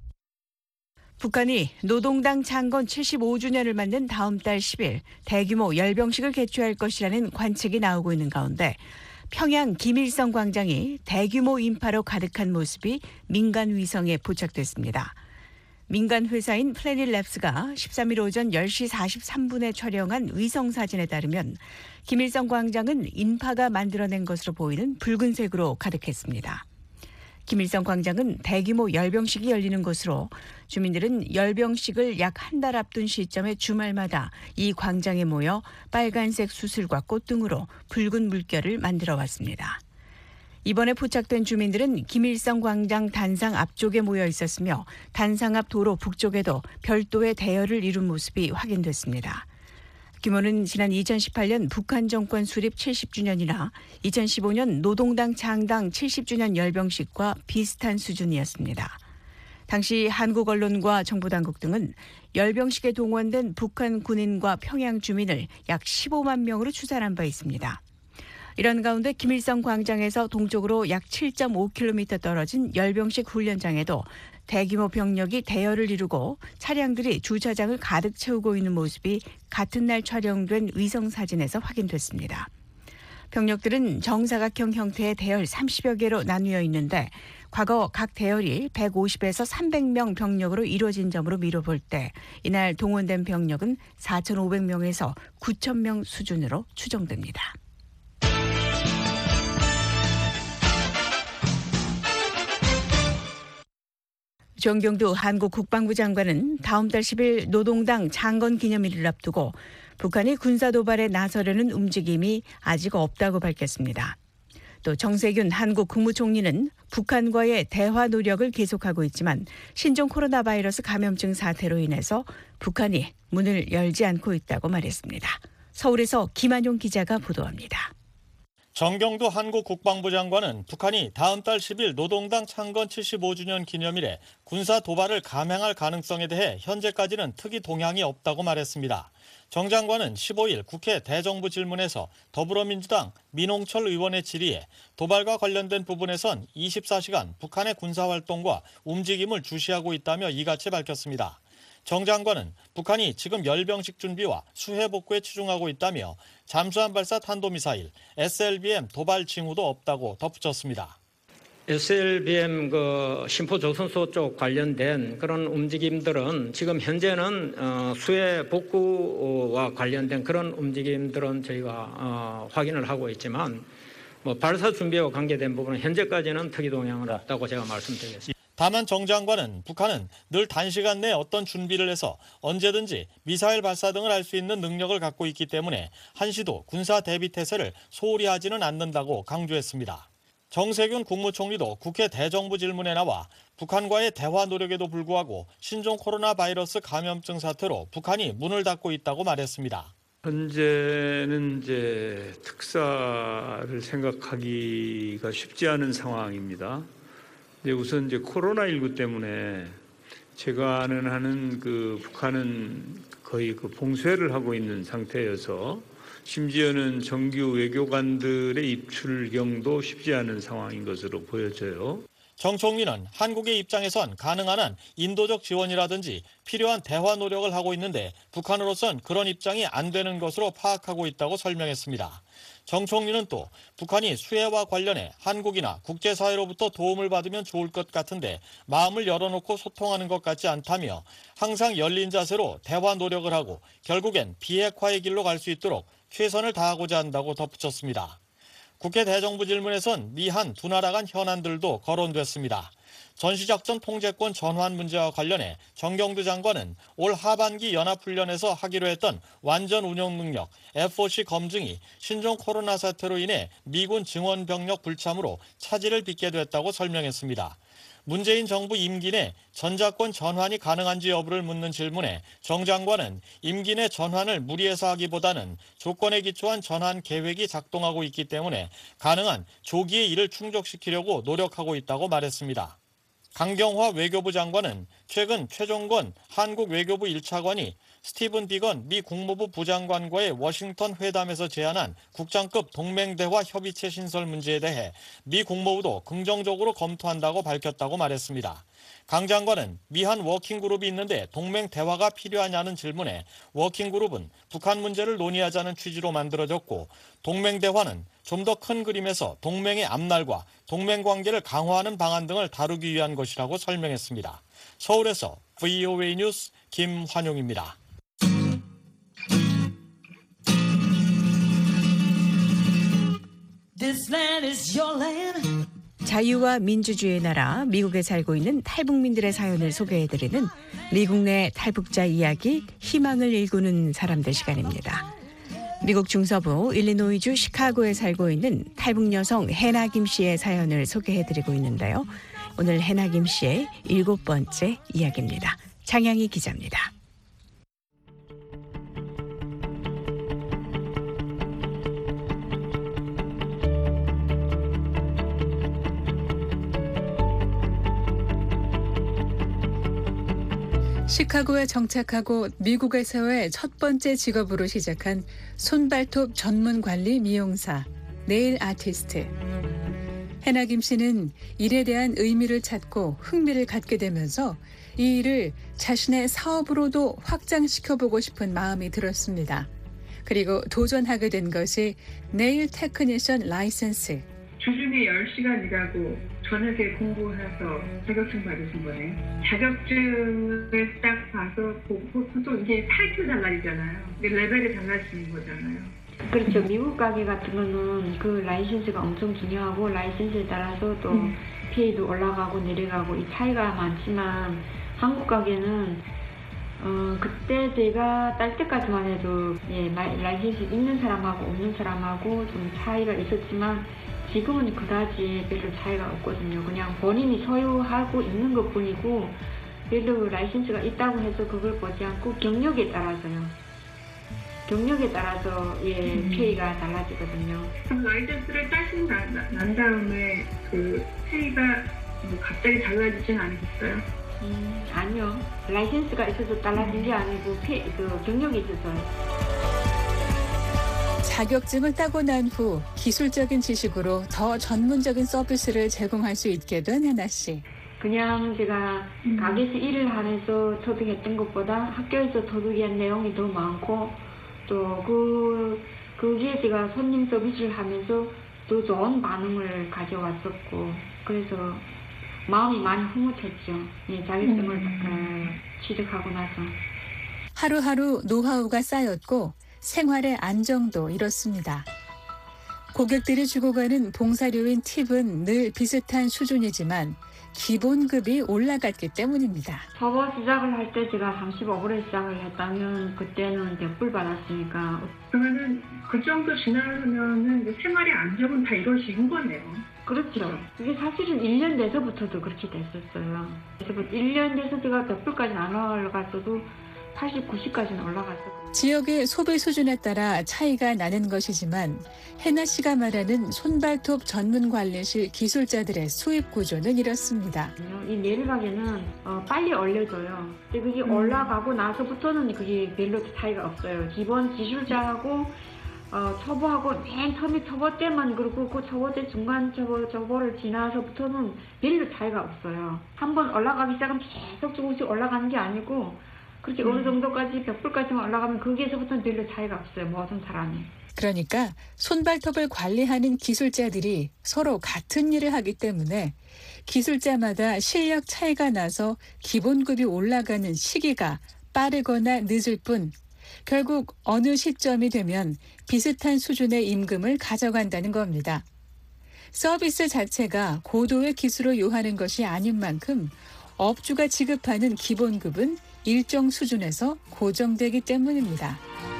북한이 노동당 창건 75주년을 맞는 다음 달 10일 대규모 열병식을 개최할 것이라는 관측이 나오고 있는 가운데 평양 김일성 광장이 대규모 인파로 가득한 모습이 민간 위성에 포착됐습니다. 민간 회사인 플래닛랩스가 13일 오전 10시 43분에 촬영한 위성 사진에 따르면 김일성 광장은 인파가 만들어낸 것으로 보이는 붉은색으로 가득했습니다. 김일성 광장은 대규모 열병식이 열리는 곳으로 주민들은 열병식을 약 한 달 앞둔 시점에 주말마다 이 광장에 모여 빨간색 수술과 꽃 등으로 붉은 물결을 만들어 왔습니다. 이번에 포착된 주민들은 김일성 광장 단상 앞쪽에 모여 있었으며 단상 앞 도로 북쪽에도 별도의 대열을 이룬 모습이 확인됐습니다. 규모는 지난 2018년 북한 정권 수립 70주년이나 2015년 노동당 창당 70주년 열병식과 비슷한 수준이었습니다. 당시 한국 언론과 정보당국 등은 열병식에 동원된 북한 군인과 평양 주민을 약 15만 명으로 추산한 바 있습니다. 이런 가운데 김일성 광장에서 동쪽으로 약 7.5km 떨어진 열병식 훈련장에도 대규모 병력이 대열을 이루고 차량들이 주차장을 가득 채우고 있는 모습이 같은 날 촬영된 위성 사진에서 확인됐습니다. 병력들은 정사각형 형태의 대열 30여 개로 나뉘어 있는데 과거 각 대열이 150에서 300명 병력으로 이루어진 점으로 미뤄볼 때 이날 동원된 병력은 4,500명에서 9,000명 수준으로 추정됩니다. 정경두 한국 국방부 장관은 다음 달 10일 노동당 창건 기념일을 앞두고 북한이 군사 도발에 나서려는 움직임이 아직 없다고 밝혔습니다. 또 정세균 한국 국무총리는 북한과의 대화 노력을 계속하고 있지만 신종 코로나 바이러스 감염증 사태로 인해서 북한이 문을 열지 않고 있다고 말했습니다. 서울에서 김한용 기자가 보도합니다. 정경두 한국 국방부 장관은 북한이 다음 달 10일 노동당 창건 75주년 기념일에 군사 도발을 감행할 가능성에 대해 현재까지는 특이 동향이 없다고 말했습니다. 정 장관은 15일 국회 대정부 질문에서 더불어민주당 민홍철 의원의 질의에 도발과 관련된 부분에선 24시간 북한의 군사활동과 움직임을 주시하고 있다며 이같이 밝혔습니다. 정 장관은 북한이 지금 열병식 준비와 수해 복구에 치중하고 있다며 잠수함 발사 탄도미사일, SLBM 도발 징후도 없다고 덧붙였습니다. SLBM 심포조선소 쪽 관련된 그런 움직임들은 지금 현재는 수해 복구와 관련된 그런 움직임들은 저희가 확인을 하고 있지만 발사 준비와 관계된 부분은 현재까지는 특이 동향은 없다고 제가 말씀드리겠습니다. 다만 정 장관은 북한은 늘 단시간 내에 어떤 준비를 해서 언제든지 미사일 발사 등을 할 수 있는 능력을 갖고 있기 때문에 한시도 군사 대비 태세를 소홀히 하지는 않는다고 강조했습니다. 정세균 국무총리도 국회 대정부 질문에 나와 북한과의 대화 노력에도 불구하고 신종 코로나 바이러스 감염증 사태로 북한이 문을 닫고 있다고 말했습니다. 현재는 이제 특사를 생각하기가 쉽지 않은 상황입니다. 우선 이제 코로나19 때문에 제가 아는 한은 북한은 거의 봉쇄를 하고 있는 상태여서 심지어는 정규 외교관들의 입출경도 쉽지 않은 상황인 것으로 보여져요. 정 총리는 한국의 입장에선 가능한 한 인도적 지원이라든지 필요한 대화 노력을 하고 있는데 북한으로선 그런 입장이 안 되는 것으로 파악하고 있다고 설명했습니다. 정 총리는 또 북한이 수해와 관련해 한국이나 국제사회로부터 도움을 받으면 좋을 것 같은데 마음을 열어놓고 소통하는 것 같지 않다며 항상 열린 자세로 대화 노력을 하고 결국엔 비핵화의 길로 갈 수 있도록 최선을 다하고자 한다고 덧붙였습니다. 국회 대정부 질문에선 미한 두 나라 간 현안들도 거론됐습니다. 전시작전 통제권 전환 문제와 관련해 정경두 장관은 올 하반기 연합훈련에서 하기로 했던 완전 운용 능력 FOC 검증이 신종 코로나 사태로 인해 미군 증원 병력 불참으로 차질을 빚게 됐다고 설명했습니다. 문재인 정부 임기 내 전자권 전환이 가능한지 여부를 묻는 질문에 정 장관은 임기 내 전환을 무리해서 하기보다는 조건에 기초한 전환 계획이 작동하고 있기 때문에 가능한 조기에 이를 충족시키려고 노력하고 있다고 말했습니다. 강경화 외교부 장관은 최근 최종건 한국 외교부 1차관이 스티븐 비건 미 국무부 부장관과의 워싱턴 회담에서 제안한 국장급 동맹대화 협의체 신설 문제에 대해 미 국무부도 긍정적으로 검토한다고 밝혔다고 말했습니다. 강 장관은 미한 워킹그룹이 있는데 동맹 대화가 필요하냐는 질문에 워킹그룹은 북한 문제를 논의하자는 취지로 만들어졌고 동맹 대화는 좀 더 큰 그림에서 동맹의 앞날과 동맹 관계를 강화하는 방안 등을 다루기 위한 것이라고 설명했습니다. 서울에서 VOA 뉴스 김환용입니다. 자유와 민주주의의 나라 미국에 살고 있는 탈북민들의 사연을 소개해드리는 미국 내 탈북자 이야기 희망을 일구는 사람들 시간입니다. 미국 중서부 일리노이주 시카고에 살고 있는 탈북 여성 해나 김 씨의 사연을 소개해드리고 있는데요. 오늘 해나 김 씨의 7번째 이야기입니다. 장양희 기자입니다. 시카고에 정착하고 미국에서의 첫 번째 직업으로 시작한 손발톱 전문 관리 미용사, 네일 아티스트. 해나 김 씨는 일에 대한 의미를 찾고 흥미를 갖게 되면서 이 일을 자신의 사업으로도 확장시켜보고 싶은 마음이 들었습니다. 그리고 도전하게 된 것이 네일 테크니션 라이센스. 주중에 10시간 일하고 저녁에 공부해서 자격증 받으신 거네. 자격증을 딱 봐서 보통 이게 타이틀 달라지잖아요. 레벨이 달라지는 거잖아요. 그렇죠. 미국 가게 같은 거는 그 라이센스가 엄청 중요하고 라이센스에 따라서 또 페이도 올라가고 내려가고 이 차이가 많지만 한국 가게는 그때 제가 딸 때까지만 해도 라이센스 있는 사람하고 없는 사람하고 좀 차이가 있었지만 지금은 그다지 별로 차이가 없거든요. 그냥 본인이 소유하고 있는 것 뿐이고 별로 라이센스가 있다고 해서 그걸 보지 않고 경력에 따라서요. 경력에 따라서 페이가 달라지거든요. 그럼 라이센스를 따시고 난 다음에 그 페이가 뭐 갑자기 달라지진 않으셨어요? 아니요. 라이센스가 있어서 달라진 게 아니고 경력이 있어서요. 자격증을 따고 난 후 기술적인 지식으로 더 전문적인 서비스를 제공할 수 있게 된 해나 씨. 그냥 제가 가게에서 일을 하면서 터득했던 것보다 학교에서 터득한 내용이 더 많고 또 거기에 제가 손님 서비스를 하면서 더 좋은 반응을 가져왔었고 그래서 마음이 많이 흐뭇했죠. 자격증을 취득하고 나서. 하루하루 노하우가 쌓였고 생활의 안정도 이렇습니다. 고객들이 주고 가는 봉사료인 팁은 늘 비슷한 수준이지만 기본급이 올라갔기 때문입니다. 처음 시작을 할 때 제가 35불에 시작을 했다면 그때는 100불 받았으니까 그러면은 그 정도 지나면은 생활의 안정은 다 이루어진 거네요. 그렇죠. 그게 사실은 1년 돼서부터도 그렇게 됐었어요. 그래서 1년 돼서 제가 100불까지는 안 올라갔어도 80, 90까지는 올라갔었거든요. 지역의 소비 수준에 따라 차이가 나는 것이지만 해나 씨가 말하는 손발톱 전문 관리실 기술자들의 수입 구조는 이렇습니다. 이 내리가게는 빨리 올려줘요. 근데 그게 올라가고 나서부터는 그게 별로 차이가 없어요. 기본 기술자하고 초보하고 맨 처음에 초보 때만 그렇고 그 초보 때 중간 초보를 지나서부터는 별로 차이가 없어요. 한번 올라가기 시작하면 계속 조금씩 올라가는 게 아니고 그렇게 어느 정도까지 100불까지만 올라가면 거기에서부터는 별로 차이가 없어요. 모든 사람이. 그러니까 손발톱을 관리하는 기술자들이 서로 같은 일을 하기 때문에 기술자마다 실력 차이가 나서 기본급이 올라가는 시기가 빠르거나 늦을 뿐 결국 어느 시점이 되면 비슷한 수준의 임금을 가져간다는 겁니다. 서비스 자체가 고도의 기술을 요하는 것이 아닌 만큼 업주가 지급하는 기본급은 일정 수준에서 고정되기 때문입니다.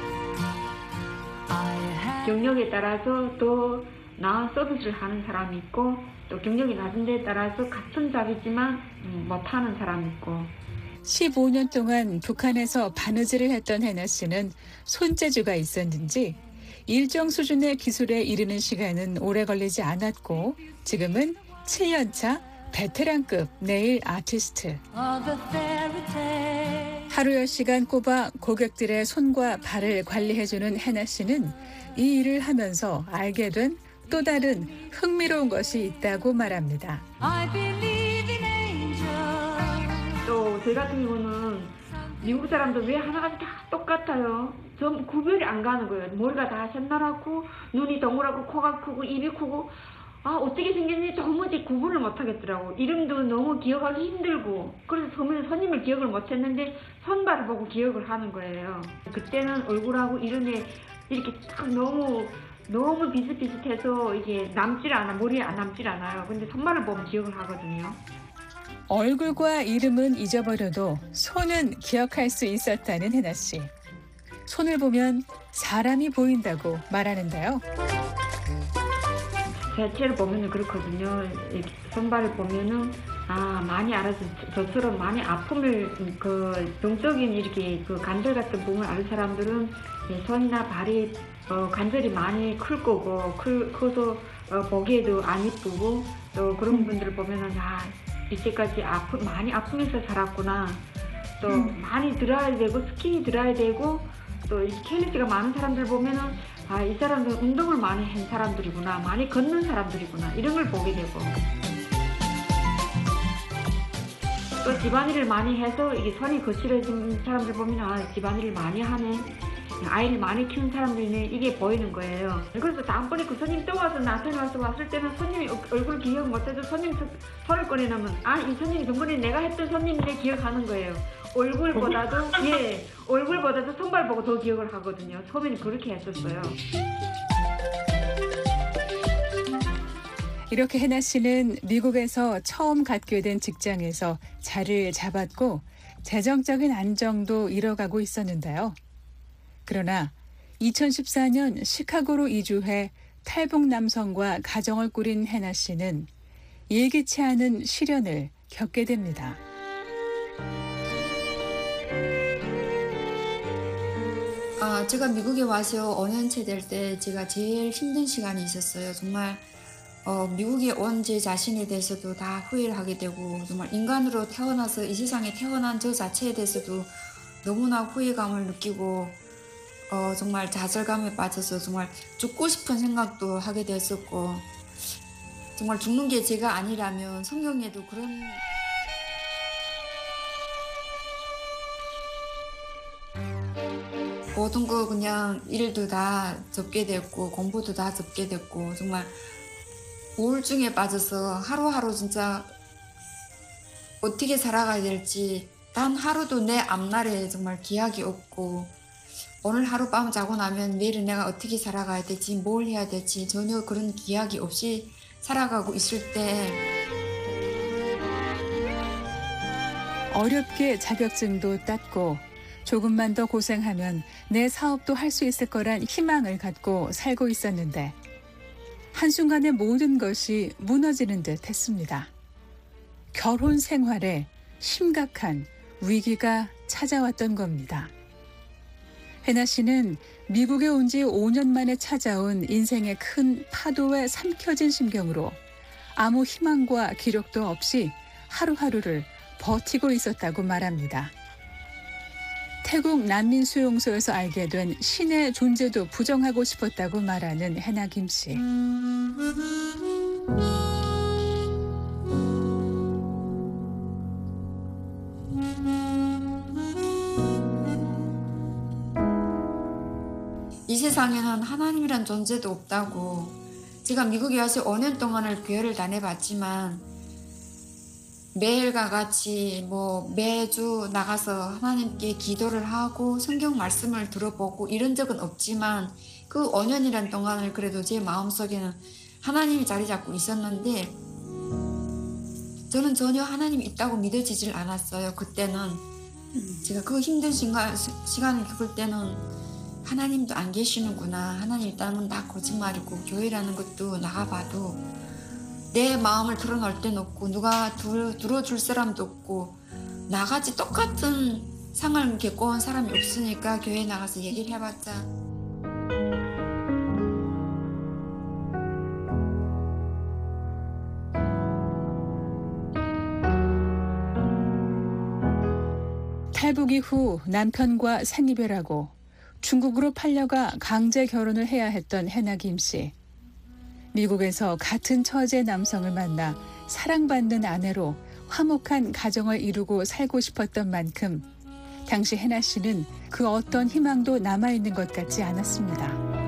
경력에 따라서 또 나은 서비스를 하는 사람이 있고 또 경력이 낮은 데에 따라서 같은 잡이지만 못하는 사람이 있고 15년 동안 북한에서 바느질을 했던 해나 씨는 손재주가 있었는지 일정 수준의 기술에 이르는 시간은 오래 걸리지 않았고 지금은 7년차 베테랑급 네일 아티스트. 하루 10시간 꼽아 고객들의 손과 발을 관리해주는 해나 씨는 이 일을 하면서 알게 된 또 다른 흥미로운 것이 있다고 말합니다. 또 저희 같은 경우는 미국 사람들 왜 하나같이 다 똑같아요. 좀 구별이 안 가는 거예요. 머리가 다 샛노랗고 눈이 동그랗고 코가 크고 입이 크고 어떻게 생겼는지 도무지 구분을 못 하겠더라고. 이름도 너무 기억하기 힘들고 그래서 손님을 기억을 못 했는데 손발을 보고 기억을 하는 거예요. 그때는 얼굴하고 이름에 이렇게 딱 너무 비슷비슷해서 이게 남질 않아, 머리에 안 남질 않아요. 근데 손발을 보면 기억을 하거든요. 얼굴과 이름은 잊어버려도 손은 기억할 수 있었다는 해나 씨. 손을 보면 사람이 보인다고 말하는데요. 자체를 보면은 그렇거든요. 손발을 보면은 많이 알아서 저처럼 많이 아픔을 정적인 이렇게 관절 같은 부분을 아는 사람들은 손이나 발이 관절이 많이 클 거고 커서 보기에도 안 이쁘고 또 그런 분들을 보면은 이때까지 많이 아프면서 자랐구나. 또 많이 들어야 되고 스킨이 들어야 되고 또 캘리지가 많은 사람들 보면은 이 사람들은 운동을 많이 한 사람들이구나, 많이 걷는 사람들이구나 이런 걸 보게 되고 또 집안일을 많이 해서 이게 손이 거칠어진 사람들 보면 집안일을 많이 하네, 아이를 많이 키운 사람들이네 이게 보이는 거예요. 그래서 다음번에 그 손님 또 와서 나한테 왔을 때는 손님이 얼굴 기억 못해도 손님 손을 꺼내놓으면 이 손님이 저번에 내가 했던 손님인데 기억하는 거예요. 얼굴보다도 손발 보고 더 기억을 하거든요. 처음에는 그렇게 했었어요. 이렇게 해나 씨는 미국에서 처음 갖게 된 직장에서 자리를 잡았고 재정적인 안정도 이뤄가고 있었는데요. 그러나 2014년 시카고로 이주해 탈북 남성과 가정을 꾸린 해나 씨는 예기치 않은 시련을 겪게 됩니다. 제가 미국에 와서 5년째 될 때 제가 제일 힘든 시간이 있었어요. 정말 미국에 온 제 자신에 대해서도 다 후회를 하게 되고 정말 인간으로 태어나서 이 세상에 태어난 저 자체에 대해서도 너무나 후회감을 느끼고 정말 좌절감에 빠져서 정말 죽고 싶은 생각도 하게 됐었고 정말 죽는 게 제가 아니라면 성경에도 그런 모든 거 그냥 일도 다 접게 됐고 공부도 다 접게 됐고 정말 우울증에 빠져서 하루하루 진짜 어떻게 살아가야 될지 단 하루도 내 앞날에 정말 기약이 없고 오늘 하룻밤 자고 나면 내일은 내가 어떻게 살아가야 될지 뭘 해야 될지 전혀 그런 기약이 없이 살아가고 있을 때 어렵게 자격증도 땄고 조금만 더 고생하면 내 사업도 할 수 있을 거란 희망을 갖고 살고 있었는데 한순간에 모든 것이 무너지는 듯 했습니다. 결혼 생활에 심각한 위기가 찾아왔던 겁니다. 해나 씨는 미국에 온 지 5년 만에 찾아온 인생의 큰 파도에 삼켜진 심경으로 아무 희망과 기력도 없이 하루하루를 버티고 있었다고 말합니다. 태국 난민 수용소에서 알게 된 신의 존재도 부정하고 싶었다고 말하는 해나 김 씨. 이 세상에는 하나님이란 존재도 없다고. 제가 미국에 와서 5년 동안을 교회를 다녀봤지만 매일과 같이 매주 나가서 하나님께 기도를 하고 성경 말씀을 들어보고 이런 적은 없지만 그 5년이란 동안을 그래도 제 마음속에는 하나님이 자리 잡고 있었는데 저는 전혀 하나님이 있다고 믿어지질 않았어요. 그때는 제가 그 힘든 시간을 겪을 때는 하나님도 안 계시는구나. 하나님 있다는 건 다 거짓말이고 교회라는 것도 나가봐도 내 마음을 털어놓을 데는 없고 누가 들어줄 사람도 없고 나같이 똑같은 상을 겪어온 사람이 없으니까 교회에 나가서 얘기를 해봤자 탈북 이후 남편과 생이별하고 중국으로 팔려가 강제 결혼을 해야 했던 해나 김 씨. 미국에서 같은 처지의 남성을 만나 사랑받는 아내로 화목한 가정을 이루고 살고 싶었던 만큼 당시 해나 씨는 그 어떤 희망도 남아있는 것 같지 않았습니다.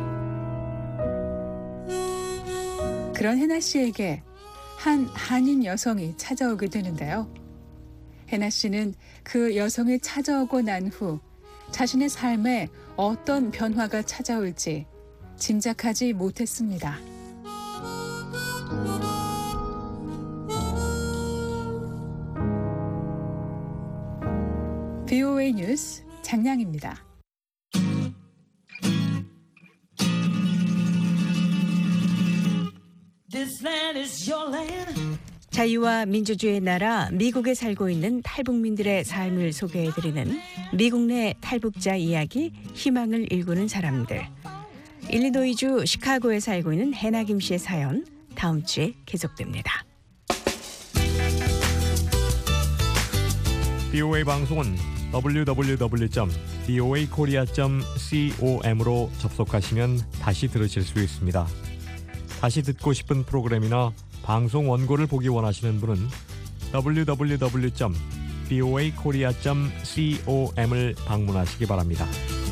그런 해나 씨에게 한 한인 여성이 찾아오게 되는데요. 해나 씨는 그 여성이 찾아오고 난 후 자신의 삶에 어떤 변화가 찾아올지 짐작하지 못했습니다. VOA 뉴스 장량입니다. 자유와 민주주의의 나라 미국에 살고 있는 탈북민들의 삶을 소개해드리는 미국 내 탈북자 이야기, 희망을 일구는 사람들. 일리노이주 시카고에 살고 있는 해나 김 씨의 사연, 다음 주에 계속됩니다. VOA 방송은 www.voakorea.com으로 접속하시면 다시 들으실 수 있습니다. 다시 듣고 싶은 프로그램이나 방송 원고를 보기 원하시는 분은 www.voakorea.com을 방문하시기 바랍니다.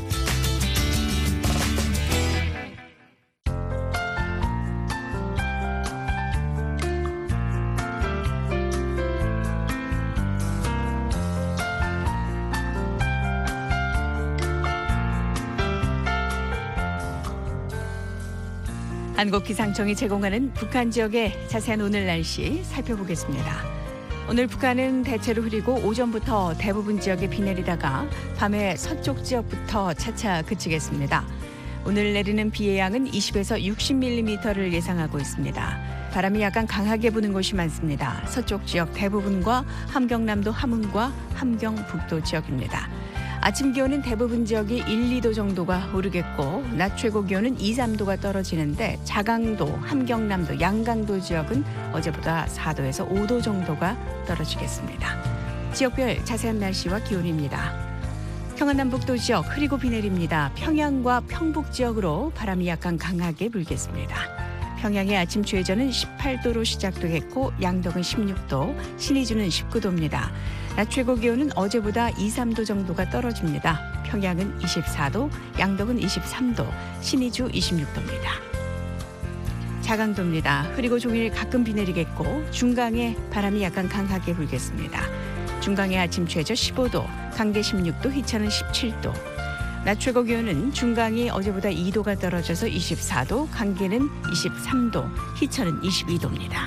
한국기상청이 제공하는 북한 지역의 자세한 오늘 날씨 살펴보겠습니다. 오늘 북한은 대체로 흐리고 오전부터 대부분 지역에 비 내리다가 밤에 서쪽 지역부터 차차 그치겠습니다. 오늘 내리는 비의 양은 20에서 60mm를 예상하고 있습니다. 바람이 약간 강하게 부는 곳이 많습니다. 서쪽 지역 대부분과 함경남도 함흥과 함경북도 지역입니다. 아침 기온은 대부분 지역이 1, 2도 정도가 오르겠고 낮 최고 기온은 2, 3도가 떨어지는데 자강도, 함경남도, 양강도 지역은 어제보다 4도에서 5도 정도가 떨어지겠습니다. 지역별 자세한 날씨와 기온입니다. 평안남북도 지역 흐리고 비 내립니다. 평양과 평북 지역으로 바람이 약간 강하게 불겠습니다. 평양의 아침 최저는 18도로 시작되겠고 양덕은 16도, 신의주는 19도입니다. 낮 최고 기온은 어제보다 2, 3도 정도가 떨어집니다. 평양은 24도, 양덕은 23도, 신의주 26도입니다. 자강도입니다. 흐리고 종일 가끔 비 내리겠고 중강에 바람이 약간 강하게 불겠습니다. 중강의 아침 최저 15도, 강계 16도, 희천은 17도. 낮 최고 기온은 중강이 어제보다 2도가 떨어져서 24도, 강계는 23도, 희천은 22도입니다.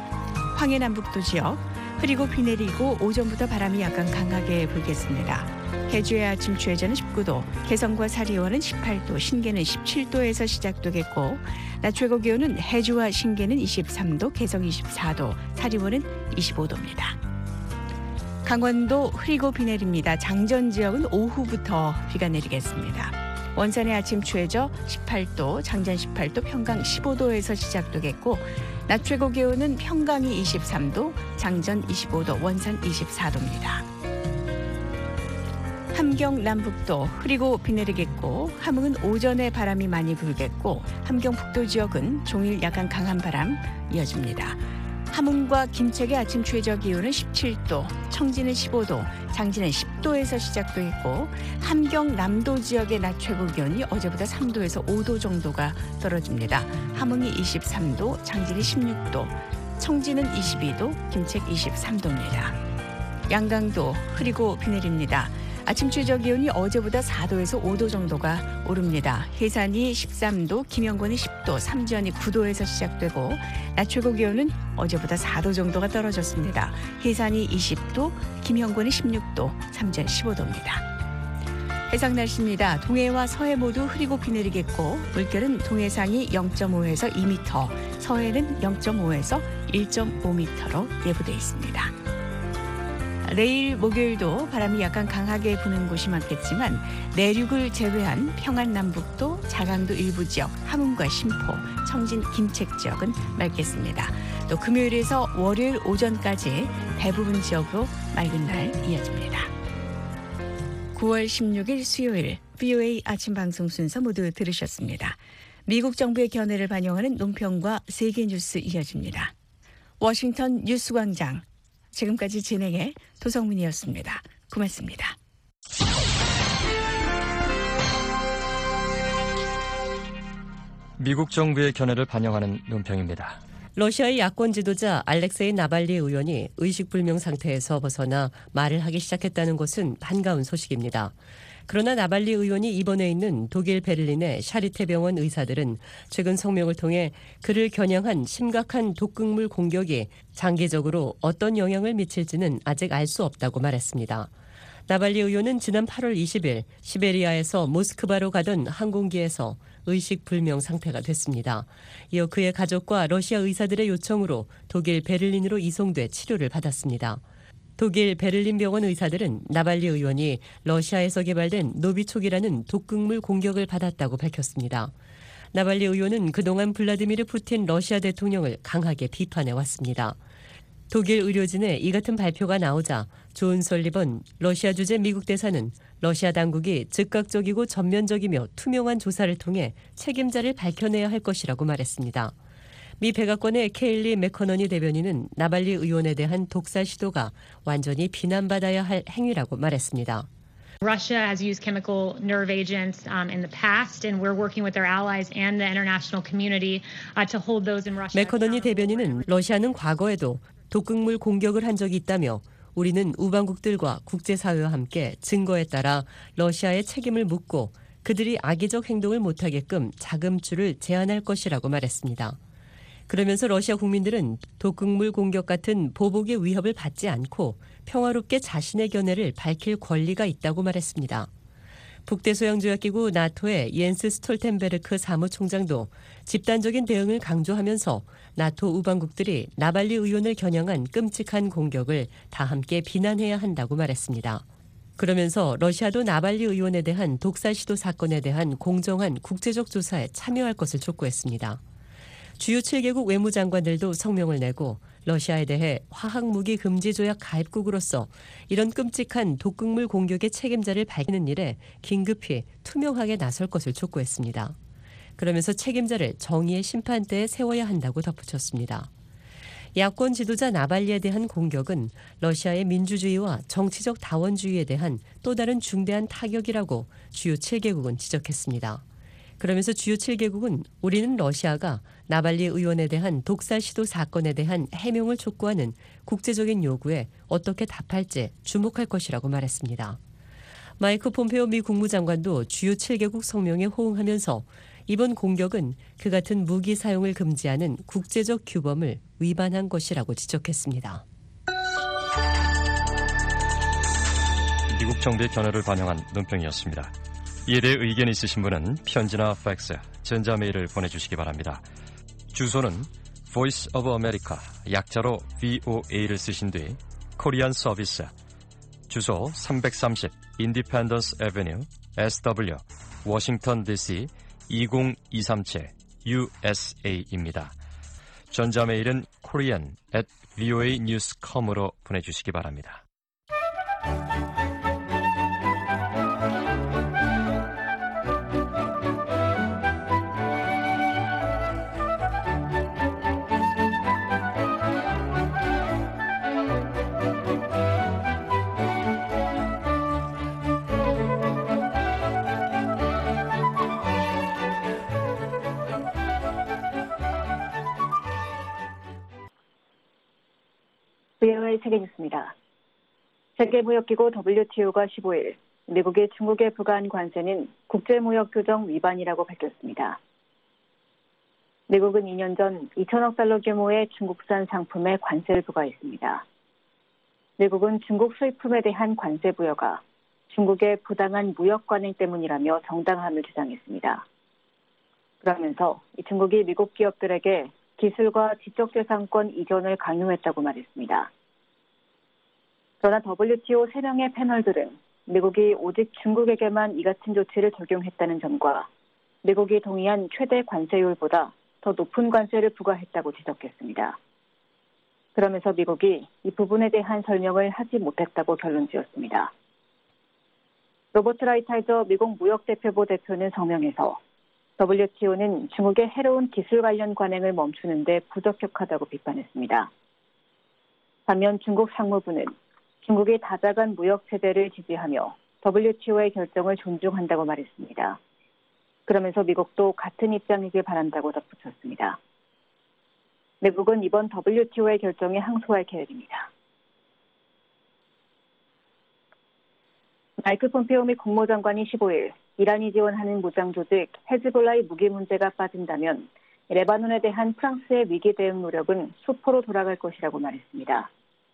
황해남북도 지역 흐리고 비 내리고 오전부터 바람이 약간 강하게 불겠습니다. 해주의 아침 최저는 19도, 개성과 사리원은 18도, 신계는 17도에서 시작되겠고 낮 최고 기온은 해주와 신계는 23도, 개성 24도, 사리원은 25도입니다. 강원도 흐리고 비 내립니다. 장전 지역은 오후부터 비가 내리겠습니다. 원산의 아침 최저 18도, 장전 18도, 평강 15도에서 시작되겠고 낮 최고 기온은 평강이 23도, 장전 25도, 원산 24도입니다. 함경 남북도 흐리고 비 내리겠고 함흥은 오전에 바람이 많이 불겠고 함경 북도 지역은 종일 약간 강한 바람 이어집니다. 함흥과 김책의 아침 최저 기온은 17도, 청진은 15도, 장진은 10도에서 시작되겠고 함경 남도 지역의 낮 최고 기온이 어제보다 3도에서 5도 정도가 떨어집니다. 함흥이 23도, 장진이 16도, 청진은 22도, 김책 23도입니다. 양강도 흐리고 비 내립니다. 아침 최저 기온이 어제보다 4도에서 5도 정도가 오릅니다. 해산이 13도, 김영권이 10도, 삼지연이 9도에서 시작되고 낮 최고 기온은 어제보다 4도 정도가 떨어졌습니다. 해산이 20도, 김영권이 16도, 삼지연 15도입니다. 해상 날씨입니다. 동해와 서해 모두 흐리고 비 내리겠고 물결은 동해상이 0.5에서 2m, 서해는 0.5에서 1.5m로 예보돼 있습니다. 내일 목요일도 바람이 약간 강하게 부는 곳이 많겠지만 내륙을 제외한 평안 남북도, 자강도 일부 지역, 함흥과 심포, 청진, 김책 지역은 맑겠습니다. 또 금요일에서 월요일 오전까지 대부분 지역으로 맑은 날 이어집니다. 9월 16일 수요일 VOA 아침 방송 순서 모두 들으셨습니다. 미국 정부의 견해를 반영하는 논평과 세계 뉴스 이어집니다. 워싱턴 뉴스광장. 지금까지 진행해 도성민이었습니다. 고맙습니다. 미국 정부의 견해를 반영하는 논평입니다. 러시아의 야권 지도자 알렉세이 나발리 의원이 의식불명 상태에서 벗어나 말을 하기 시작했다는 것은 반가운 소식입니다. 그러나 나발리 의원이 입원해 있는 독일 베를린의 샤리테 병원 의사들은 최근 성명을 통해 그를 겨냥한 심각한 독극물 공격이 장기적으로 어떤 영향을 미칠지는 아직 알 수 없다고 말했습니다. 나발리 의원은 지난 8월 20일 시베리아에서 모스크바로 가던 항공기에서 의식불명 상태가 됐습니다. 이어 그의 가족과 러시아 의사들의 요청으로 독일 베를린으로 이송돼 치료를 받았습니다. 독일 베를린 병원 의사들은 나발리 의원이 러시아에서 개발된 노비촉이라는 독극물 공격을 받았다고 밝혔습니다. 나발리 의원은 그동안 블라디미르 푸틴 러시아 대통령을 강하게 비판해 왔습니다. 독일 의료진의 이 같은 발표가 나오자 존 설리번 러시아 주재 미국 대사는 러시아 당국이 즉각적이고 전면적이며 투명한 조사를 통해 책임자를 밝혀내야 할 것이라고 말했습니다. 미 백악관의 케일리 맥커너니 대변인은 나발리 의원에 대한 독살 시도가 완전히 비난받아야 할 행위라고 말했습니다. Russia has used chemical nerve agents in the past, and we're working with our allies and the international community to hold those in Russia. 맥커너니 대변인은 러시아는 과거에도 독극물 공격을 한 적이 있다며 우리는 우방국들과 국제사회와 함께 증거에 따라 러시아의 책임을 묻고 그들이 악의적 행동을 못하게끔 자금줄을 제한할 것이라고 말했습니다. 그러면서 러시아 국민들은 독극물 공격 같은 보복의 위협을 받지 않고 평화롭게 자신의 견해를 밝힐 권리가 있다고 말했습니다. 북대서양조약기구 나토의 옌스 스톨텐베르크 사무총장도 집단적인 대응을 강조하면서 나토 우방국들이 나발리 의원을 겨냥한 끔찍한 공격을 다 함께 비난해야 한다고 말했습니다. 그러면서 러시아도 나발리 의원에 대한 독살 시도 사건에 대한 공정한 국제적 조사에 참여할 것을 촉구했습니다. 주요 7개국 외무장관들도 성명을 내고 러시아에 대해 화학무기 금지 조약 가입국으로서 이런 끔찍한 독극물 공격의 책임자를 밝히는 일에 긴급히 투명하게 나설 것을 촉구했습니다. 그러면서 책임자를 정의의 심판대에 세워야 한다고 덧붙였습니다. 야권 지도자 나발리에 대한 공격은 러시아의 민주주의와 정치적 다원주의에 대한 또 다른 중대한 타격이라고 주요 7개국은 지적했습니다. 그러면서 주요 7개국은 우리는 러시아가 나발리 의원에 대한 독살 시도 사건에 대한 해명을 촉구하는 국제적인 요구에 어떻게 답할지 주목할 것이라고 말했습니다. 마이크 폼페오 미 국무장관도 주요 7개국 성명에 호응하면서 이번 공격은 그 같은 무기 사용을 금지하는 국제적 규범을 위반한 것이라고 지적했습니다. 미국 정부의 견해를 반영한 논평이었습니다. 이에 대해 의견 있으신 분은 편지나 팩스, 전자메일을 보내주시기 바랍니다. 주소는 Voice of America, 약자로 VOA를 쓰신 뒤 코리안 서비스, 주소 330 Independence Avenue, SW, 워싱턴 DC 20237 USA입니다. 전자메일은 korean@voanews.com으로 보내주시기 바랍니다. VOA 세계뉴스입니다. 세계무역기구 WTO가 15일 미국이 중국에 부과한 관세는 국제무역규정 위반이라고 밝혔습니다. 미국은 2년 전 2천억 달러 규모의 중국산 상품에 관세를 부과했습니다. 미국은 중국 수입품에 대한 관세 부여가 중국의 부당한 무역 관행 때문이라며 정당함을 주장했습니다. 그러면서 중국이 미국 기업들에게 기술과 지적재산권 이전을 강요했다고 말했습니다. 그러나 WTO 3명의 패널들은 미국이 오직 중국에게만 이 같은 조치를 적용했다는 점과 미국이 동의한 최대 관세율보다 더 높은 관세를 부과했다고 지적했습니다. 그러면서 미국이 이 부분에 대한 설명을 하지 못했다고 결론 지었습니다. 로버트 라이트하이저 미국 무역대표부 대표는 성명에서 WTO는 중국의 해로운 기술 관련 관행을 멈추는 데 부적격하다고 비판했습니다. 반면 중국 상무부는 중국이 다자간 무역 체제를 지지하며 WTO의 결정을 존중한다고 말했습니다. 그러면서 미국도 같은 입장이길 바란다고 덧붙였습니다. 미국은 이번 WTO의 결정에 항소할 계획입니다. 마이크 폼페오 미 국무장관이 15일 이란이 지원하는 무장조직 헤즈볼라의 무기 문제가 빠진다면 레바논에 대한 프랑스의 위기 대응 노력은 수포로 돌아갈 것이라고 말했습니다.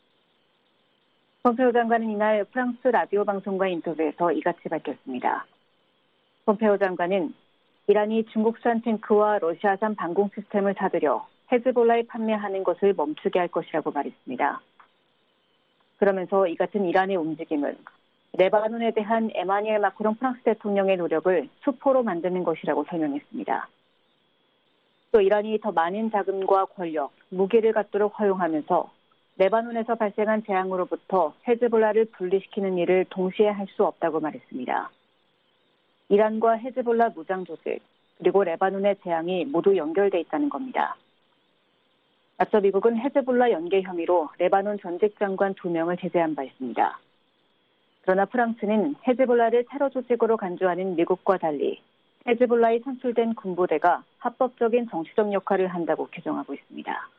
폼페오 장관은 이날 프랑스 라디오 방송과 인터뷰에서 이같이 밝혔습니다. 폼페오 장관은 이란이 중국산 탱크와 러시아산 방공 시스템을 사들여 헤즈볼라에 판매하는 것을 멈추게 할 것이라고 말했습니다. 그러면서 이 같은 이란의 움직임은 레바논에 대한 에마뉘엘 마크롱 프랑스 대통령의 노력을 수포로 만드는 것이라고 설명했습니다. 또 이란이 더 많은 자금과 권력, 무기를 갖도록 허용하면서 레바논에서 발생한 재앙으로부터 헤즈볼라를 분리시키는 일을 동시에 할 수 없다고 말했습니다. 이란과 헤즈볼라 무장조직, 그리고 레바논의 재앙이 모두 연결돼 있다는 겁니다. 앞서 미국은 헤즈볼라 연계 혐의로 레바논 전직 장관 2명을 제재한 바 있습니다. 그러나 프랑스는 헤즈볼라를 테러 조직으로 간주하는 미국과 달리 헤즈볼라에 선출된 군부대가 합법적인 정치적 역할을 한다고 규정하고 있습니다.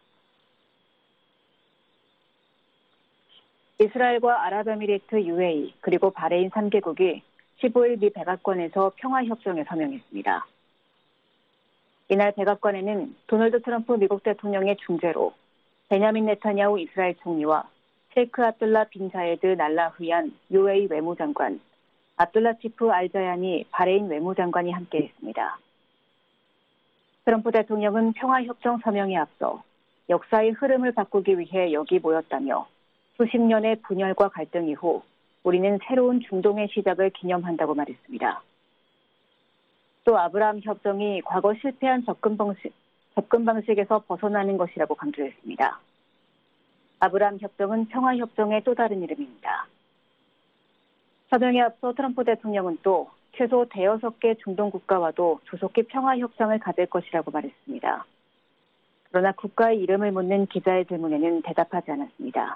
이스라엘과 아랍에미리트, UAE, 그리고 바레인 3개국이 15일 미 백악관에서 평화협정에 서명했습니다. 이날 백악관에는 도널드 트럼프 미국 대통령의 중재로 베냐민 네타냐후 이스라엘 총리와 셰이크 압둘라 빈 자예드 날라흐얀 UAE 외무장관, 압둘라티프 알자얀이 바레인 외무장관이 함께했습니다. 트럼프 대통령은 평화협정 서명에 앞서 역사의 흐름을 바꾸기 위해 여기 모였다며 수십 년의 분열과 갈등 이후 우리는 새로운 중동의 시작을 기념한다고 말했습니다. 또 아브라함 협정이 과거 실패한 접근 방식에서 벗어나는 것이라고 강조했습니다. 아브라함 협정은 평화협정의 또 다른 이름입니다. 서명에 앞서 트럼프 대통령은 또 최소 대여섯 개 중동 국가와도 조속히 평화협상을 가질 것이라고 말했습니다. 그러나 국가의 이름을 묻는 기자의 질문에는 대답하지 않았습니다.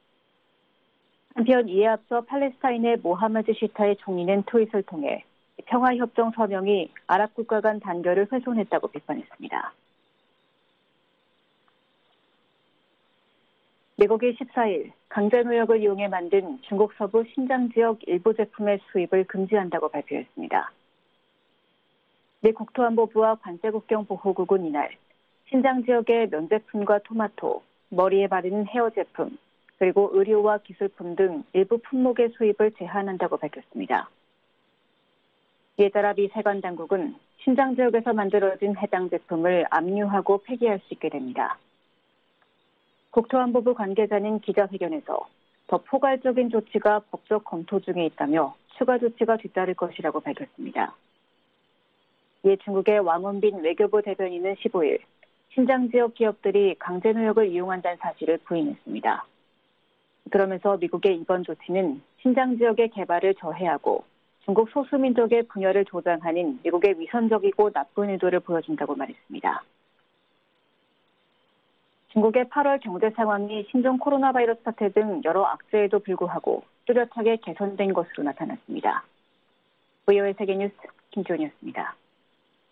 한편 이에 앞서 팔레스타인의 모하메드 시타의 총리는 트윗을 통해 평화협정 서명이 아랍 국가 간 단결을 훼손했다고 비판했습니다. 미국이 14일 강제노역을 이용해 만든 중국 서부 신장 지역 일부 제품의 수입을 금지한다고 발표했습니다. 미 국토안보부와 관세국경보호국은 이날 신장 지역의 면제품과 토마토, 머리에 바르는 헤어 제품, 그리고 의료와 기술품 등 일부 품목의 수입을 제한한다고 밝혔습니다. 이에 따라 미 세관 당국은 신장 지역에서 만들어진 해당 제품을 압류하고 폐기할 수 있게 됩니다. 국토안보부 관계자는 기자회견에서 더 포괄적인 조치가 법적 검토 중에 있다며 추가 조치가 뒤따를 것이라고 밝혔습니다. 이에 중국의 왕원빈 외교부 대변인은 15일 신장 지역 기업들이 강제노역을 이용한다는 사실을 부인했습니다. 그러면서 미국의 이번 조치는 신장 지역의 개발을 저해하고 중국 소수민족의 분열을 조장하는 미국의 위선적이고 나쁜 의도를 보여준다고 말했습니다. 중국의 8월 경제 상황이 신종 코로나 바이러스 사태 등 여러 악재에도 불구하고 뚜렷하게 개선된 것으로 나타났습니다. VOA 세계뉴스 김지원이었습니다.